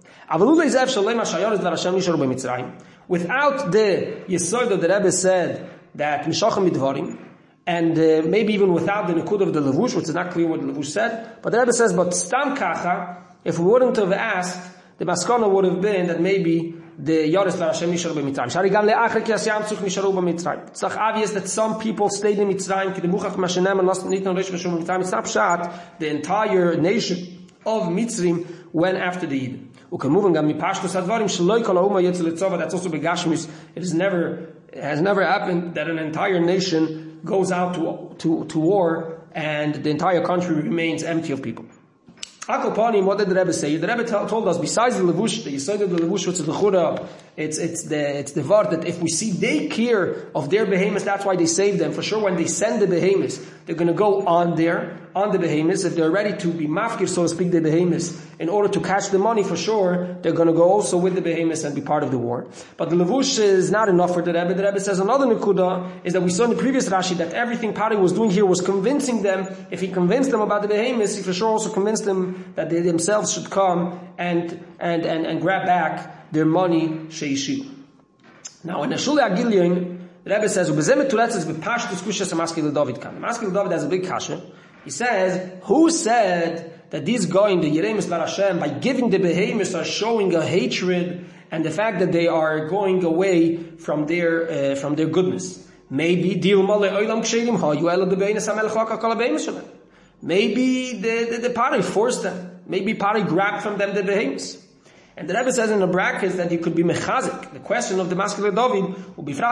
Without the yesod that the Rebbe said that mishacham midvarim, and maybe even without the nekud of the levush, which is not clear what the levush said, but the Rebbe says, but stam kacha, if we wouldn't have asked, the maskana would have been that maybe the Yoris Dvar Hashem nisharu b'Mitzrayim. Sharigam le'achar ki asyam tzuk nisharu b'Mitzrayim. It's like obvious that some people stayed in Mitzrayim. Ki demuchach mashenem and lost nitna reish b'shum b'Mitzrayim. It's not pshat. The entire nation of Mitzrim went after the Eden. Ukemuven gam mipashtus advarim shloi kol ha'uma yetzel etzova. That's also begashmis. It has never happened that an entire nation goes out to war and the entire country remains empty of people. What did the Rebbe say? The Rebbe told us, besides the levush, the yisod of the levush, which is the chura It's the word that if we see they care of their behemoths, that's why they save them. For sure, when they send the behemoths, they're going to go on the behemoths. If they're ready to be mafkir, so to speak, the behemoths, in order to catch the money, for sure, they're going to go also with the behemoths and be part of the war. But the levush is not enough for the Rebbe. The Rebbe says another nekuda is that we saw in the previous Rashi that everything Pari was doing here was convincing them. If he convinced them about the behemoths, he for sure also convinced them that they themselves should come and grab back their money sheishiv. Now in the Shulei Agilyon, the Rebbe says, "Ubezemet turetzes b'pashtus kushas amaskil David kan." Amaskil David has a big kasha. He says, "Who said that these going the Yeremis Bar Hashem by giving the behemoths are showing a hatred and the fact that they are going away from their goodness? Maybe deal male oilam kshedim ha you ela the behemoths hamelech hakol behemoths shalem. Maybe the Pari forced them. Maybe Pari grabbed from them the behemoths." And the Rebbe says in the brackets that you could be mechazik. The question of the Maskil David will be when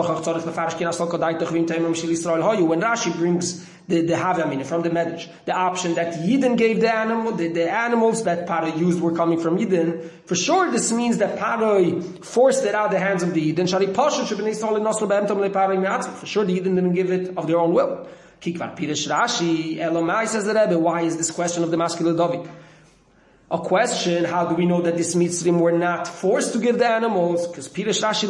Rashi brings the Havamina from the Medrash, the option that Yidden gave the animals that Paro used were coming from Yidden. For sure, this means that Paro forced it out of the hands of the Yidden. For sure, the Yidden didn't give it of their own will. Kikvar Pirish Rashi Elomai, says the Rebbe. Why is this question of the Maskil David a question? How do we know that these Mitzrim were not forced to give the animals? Because Pirish Rashi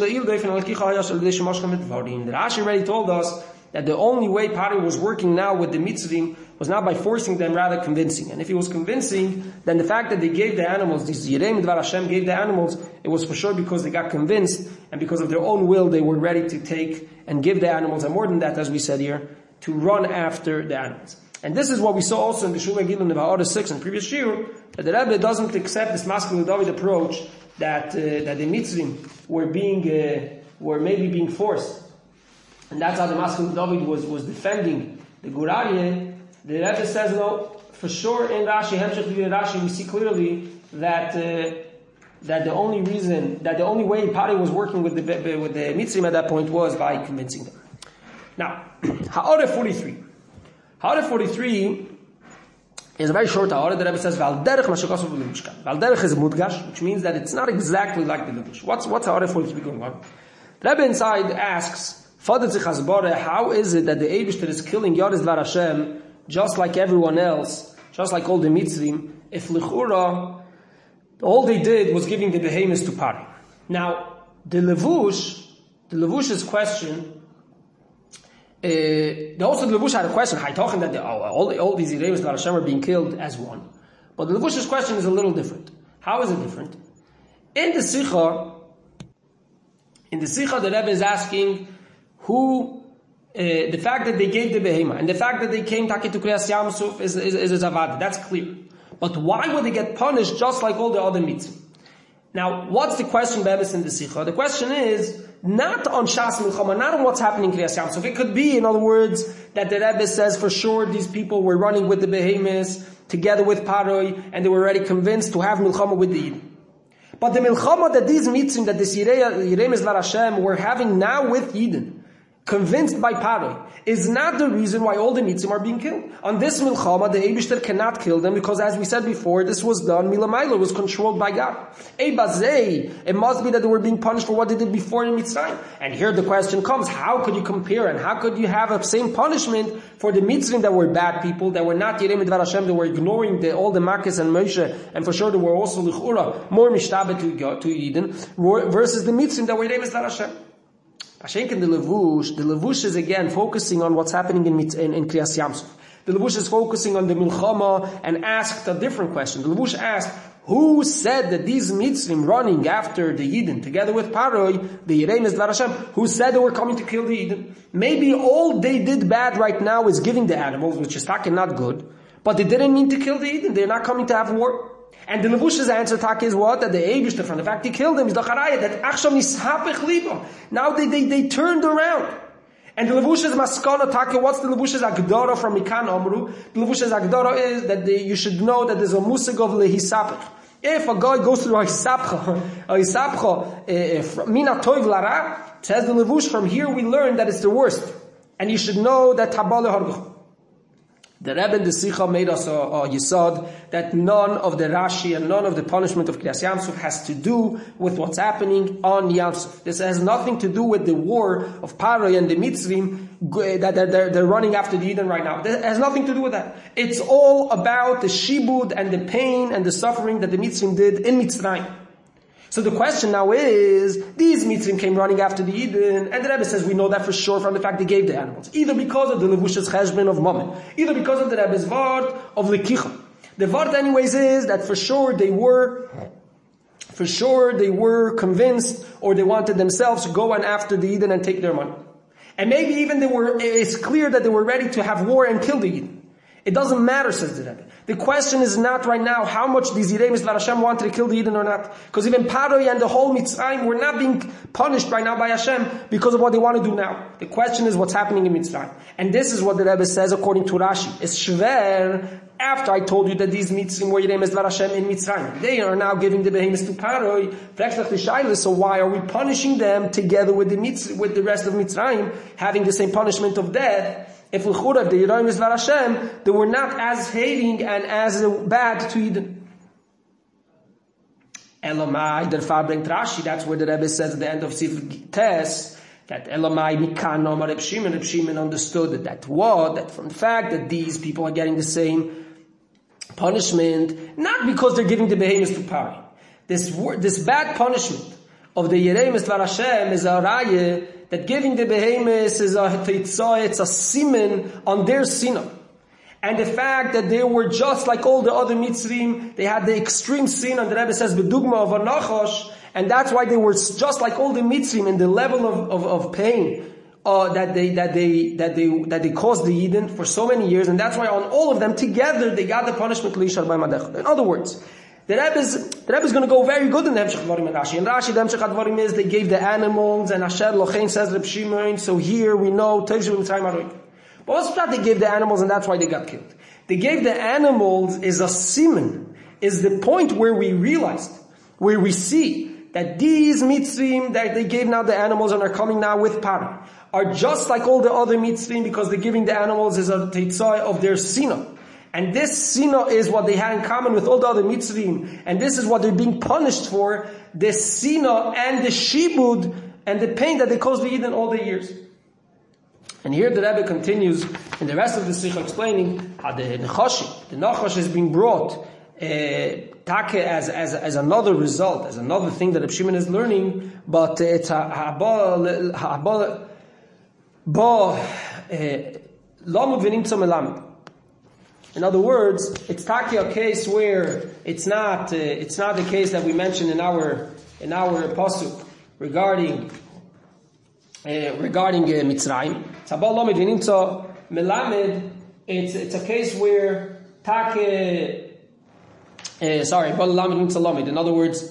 Rashi already told us that the only way Pari was working now with the Mitzrim was not by forcing them, rather convincing. And if he was convincing, then the fact that they gave the animals, these Yerei Midvar Hashem gave the animals, it was for sure because they got convinced, and because of their own will, they were ready to take and give the animals, and more than that, as we said here, to run after the animals. And this is what we saw also in the Shulei Agilyon of Ha'ara 6 and previous year, that the Rebbe doesn't accept this Maskil David approach that the Mitzrim were maybe being forced. And that's how the Maskil David was defending the Gurarye. The Rebbe says, no, for sure in Rashi, we see clearly that the only way Pari was working with the Mitzrim at that point was by convincing them. Now, Ha'ara 43. Ha'ara 43 is a very short Ha'ara. The Rebbe says, Val derech mashakasu v'levushkan. Val derech is a mudgash, which means that it's not exactly like the levush. What's Ha'ara 43 going on? The Rebbe inside asks, how is it that the Eibishter is killing Yoris Dvar Hashem just like everyone else, just like all the Mitzrim, if L'chura, all they did was giving the behemoths to Pari? Now, the Levush's question, also the Levush had a question, talking that all these Yeremis Dvar Hashem are being killed as one. But the Levush's question is a little different. How is it different? In the Sikha, the Rebbe is asking, the fact that they gave the behema and the fact that they came taki to Kriyas Yamsuf is a zavad. That's clear. But why would they get punished just like all the other mitzvah? Now, what's the question, Bebes, in the Sikha? The question is not on Shas Milchama, not on what's happening in Kriyas Yamsuf. It could be, in other words, that the Rebbe says for sure these people were running with the behemoths together with Paroi, and they were already convinced to have Milchama with the Yidden. But the Milchama that these mitzvah, that this Yirei Mizvar Hashem were having now with Yidden, convinced by Paroi, is not the reason why all the mitzvim are being killed. On this milchama, the Eibishter cannot kill them because, as we said before, this was done, Milamayla was controlled by God. Eibazei, it must be that they were being punished for what they did before in Mitzrayim. And here the question comes, how could you compare and how could you have the same punishment for the mitzvim that were bad people, that were not Yerei Midvar Hashem, that were ignoring all the Makis and Moshe, and for sure they were also L'chura, more mishtabeh to Eden, versus the mitzvim that were Yerei Midvar Hashem. Hashenkin the Levush is again focusing on what's happening in Kriyas Yamsuf. The Levush is focusing on the Milchama and asked a different question. The Levush asked, who said that these mitzvim running after the Yidden, together with Paroi, the Yerei Mizvar Hashem, who said they were coming to kill the Yidden? Maybe all they did bad right now is giving the animals, which is taken not good, but they didn't mean to kill the Yidden. They're not coming to have war. And the Levush's answer is what? That the Eibishter, from the fact he killed them, is the Charaya, that Achshav Nishapech Libam. Now they turned around. And the Levush's Maskana Taka, what's the Levush's Agdara from Mikan Amru? The Levush's Agdara is that you should know that there's a Musig of Lehisapech. If a guy goes through a Hisapcha, Mina Toiv Lara, says the Levush, from here we learn that it's the worst. And you should know that Tabale Harguch. The Rebbe in the Sikha made us a yesod that none of the Rashi and none of the punishment of Kriyas Yamsuf has to do with what's happening on Yamsuf. This has nothing to do with the war of Paroi and the Mitzrim that they're running after the Eden right now. It has nothing to do with that. It's all about the shibud and the pain and the suffering that the Mitzrim did in Mitzrayim. So the question now is, these Mitzrim came running after the Eden, and the Rebbe says we know that for sure from the fact they gave the animals. Either because of the Levushas Cheshbon of Mammon, either because of the Rebbe's Vart of Lekicha. The Vart anyways is that for sure they were convinced, or they wanted themselves to go on after the Eden and take their money. And maybe even it's clear that they were ready to have war and kill the Eden. It doesn't matter, says the Rebbe. The question is not right now how much these Yirei Misvar Hashem wanted to kill the Eden or not. Because even Paroi and the whole Mitzrayim were not being punished right now by Hashem because of what they want to do now. The question is what's happening in Mitzrayim. And this is what the Rebbe says according to Rashi. It's shver, after I told you that these Mitzrim were Yirei Misvar Hashem in Mitzrayim. They are now giving the behemoths to Paroi. So why are we punishing them together with the rest of Mitzrayim, having the same punishment of death? If the Yirei Misvar Hashem, they were not as hating and as bad to Eden. Elamai, therefore bringt Rashi, that's where the Rebbe says at the end of Sif Tes, that Elamai Mikan Omar Reb Shimon understood that from the fact that these people are getting the same punishment, not because they're giving the behemoths to Pari. This bad punishment of the Yirei Misvar Hashem is a raya that giving the behemoths is a teitzah, it's a siman on their sinah. And the fact that they were just like all the other Mitzrim, they had the extreme sin, and the Rebbe says, B'dugma of a Nachash, and that's why they were just like all the Mitzrim in the level of pain that they caused the Eden for so many years, and that's why on all of them together they got the punishment L'ishar by Madech. In other words, the Rebbe is going to go very good in the Hemshech Dvarim and Rashi. And Rashi, the Hemshech Dvarim is they gave the animals, and Asher Lochein says Reb Shimon, so here we know, Tev Shuvim Mitzrayim Aroik. But what's that? They gave the animals and that's why they got killed. They gave the animals is a siman, is the point where we realized, where we see that these Mitzrim that they gave now the animals and are coming now with Pari, are just like all the other Mitzrim because they're giving the animals is a teitzah of their sinah. And this sinah is what they had in common with all the other Mitzrim. And this is what they're being punished for, the sinah and the shibud and the pain that they caused the Eden all the years. And here the Rebbe continues in the rest of the Sikha explaining how the Nachash is being brought take as another result, as another thing that Reb Shimon is learning, but it's in other words, it's taki a case where it's not the case that we mentioned in our pasuk regarding Mitzrayim. It's a case where in other words,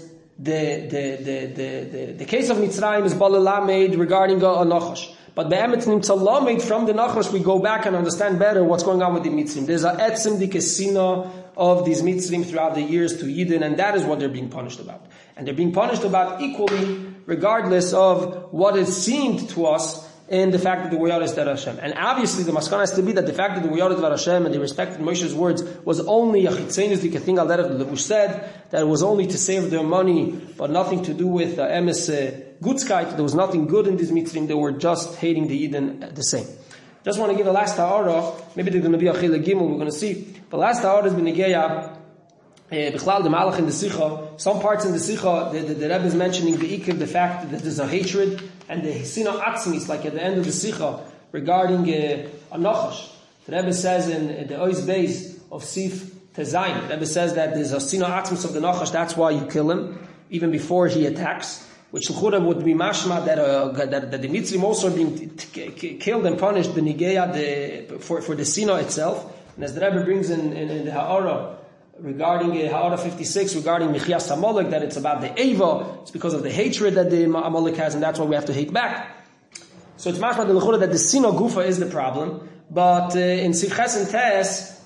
the case of Mitzrayim is Balalamed regarding a Nachash. But be'emet nimtza lamed, from the Nachash we go back and understand better what's going on with the Mitzrim. There's a etzim dikesina of these Mitzrim throughout the years to Eden, and that is what they're being punished about. And they're being punished about equally, regardless of what is seemed to us in the fact that the Wayar is Dar Hashem. And obviously the maskana has to be that the fact that the Wayar is Dar Hashem and they respected Moshe's words was only a chitzenus diketing al derech the Levush said that it was only to save their money, but nothing to do with emes gutzkeit. There was nothing good in these Mitzrim. They were just hating the Eden the same. Just want to give a last ha'ara. Maybe there's going to be a chilek gimel. We're going to see. The last ha'ara is b'negeya b'chlal the malach in the Sikha. Some parts in the Sikha, the Rebbe is mentioning the ikir, the fact that there's a hatred and the hisina atzmis, like at the end of the Sikha regarding a Nachash. The Rebbe says in the Ois Beis of Sif Tezayin, the Rebbe says that there's a hisina atzmis of the Nachash. That's why you kill him even before he attacks. Which l'chura would be mashma that the Mitzrim also are being killed and punished the nigeya for the Sina itself. And as the Rebbe brings in the Ha'ara regarding Ha'ara 56 regarding Michias Amalek, that it's about the Eva, it's because of the hatred that the Amalek has, and that's why we have to hate back. So it's mashma the l'chura that the Sina Gufa is the problem, but in Sichas and Tes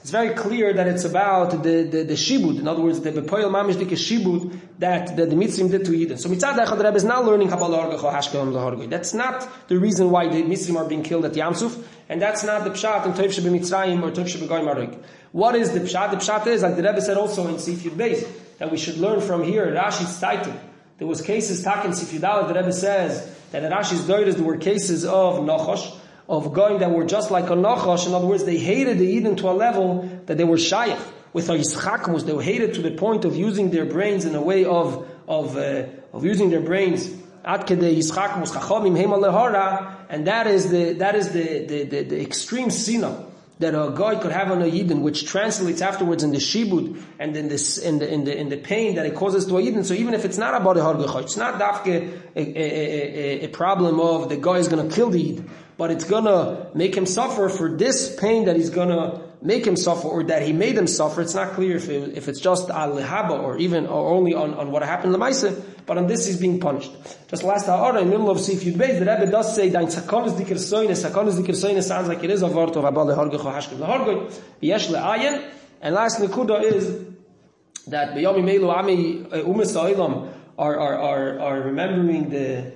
it's very clear that it's about the shibud. In other words, the bepoil mamish dik shibud that the Mitzrim did to Yidden. So mitzad echad, the Rebbe is not learning Kabbalah Hargach or Hashkelem L'Hargoi. That's not the reason why the Mitzrim are being killed at Yamsuf, and that's not the pshat in Tov Shebe Mitzrayim or Tov Shebe Goyim Hargoi. What is the pshat? The pshat is, like the Rebbe said also in Sif Yud Beis, that we should learn from here, Rashi's title. There was cases, Takin Sif Yud Aleph, the Rebbe says that in Rashi's Doiris there were cases of Nochosh, of going that were just like a Nachash. In other words, they hated the Yidden to a level that they were shayach. With a Yischakmus, they were hated to the point of using their brains in a way of using their brains. Ad kedei Yischakmus chachamim heima lehara, and that is the extreme sinah that a guy could have on a Yidden, which translates afterwards in the shibud and in the pain that it causes to a Yidden. So even if it's not about a hargach, it's not dafke a problem of the guy is going to kill the Yid, but it's going to make him suffer for this pain that he's going to make him suffer, or that he made him suffer. It's not clear if it's just al lehaba or only on what happened in the Maaseh, but on this he's being punished. Just last ha'ara, in the middle of Sif Yud Beis, the Rebbe does say that sakonis dikir soines sounds like it is a word of abal lehargach or hashkem lehargach, v'yesh le'ayin. And last nekuda is that b'yomim elu ami umes ha'olam are remembering the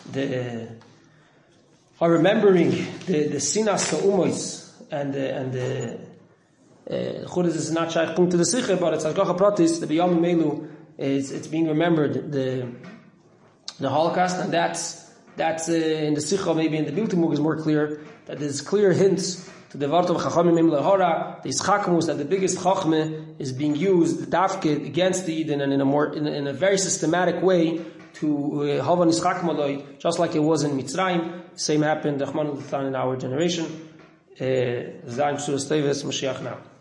sinas ha'umois and the Chudas is not shaykh punkt to the Sikha, but it's Hashgacha Pratis, the B'yamim Melu, it's being remembered, the Holocaust, and that's in the Sikha, maybe in the Biltimug is more clear, that there's clear hints to the Vart of Chachamim Im Lehora, the Ischakmus, that the biggest Chachme is being used, Dafke, against the Eden, and in a very systematic way, to Havan Ischakmaloi, just like it was in Mitzrayim. Same happened, Rahman al-Tan, in our generation. Zaim Surah Steves, Mashiach now.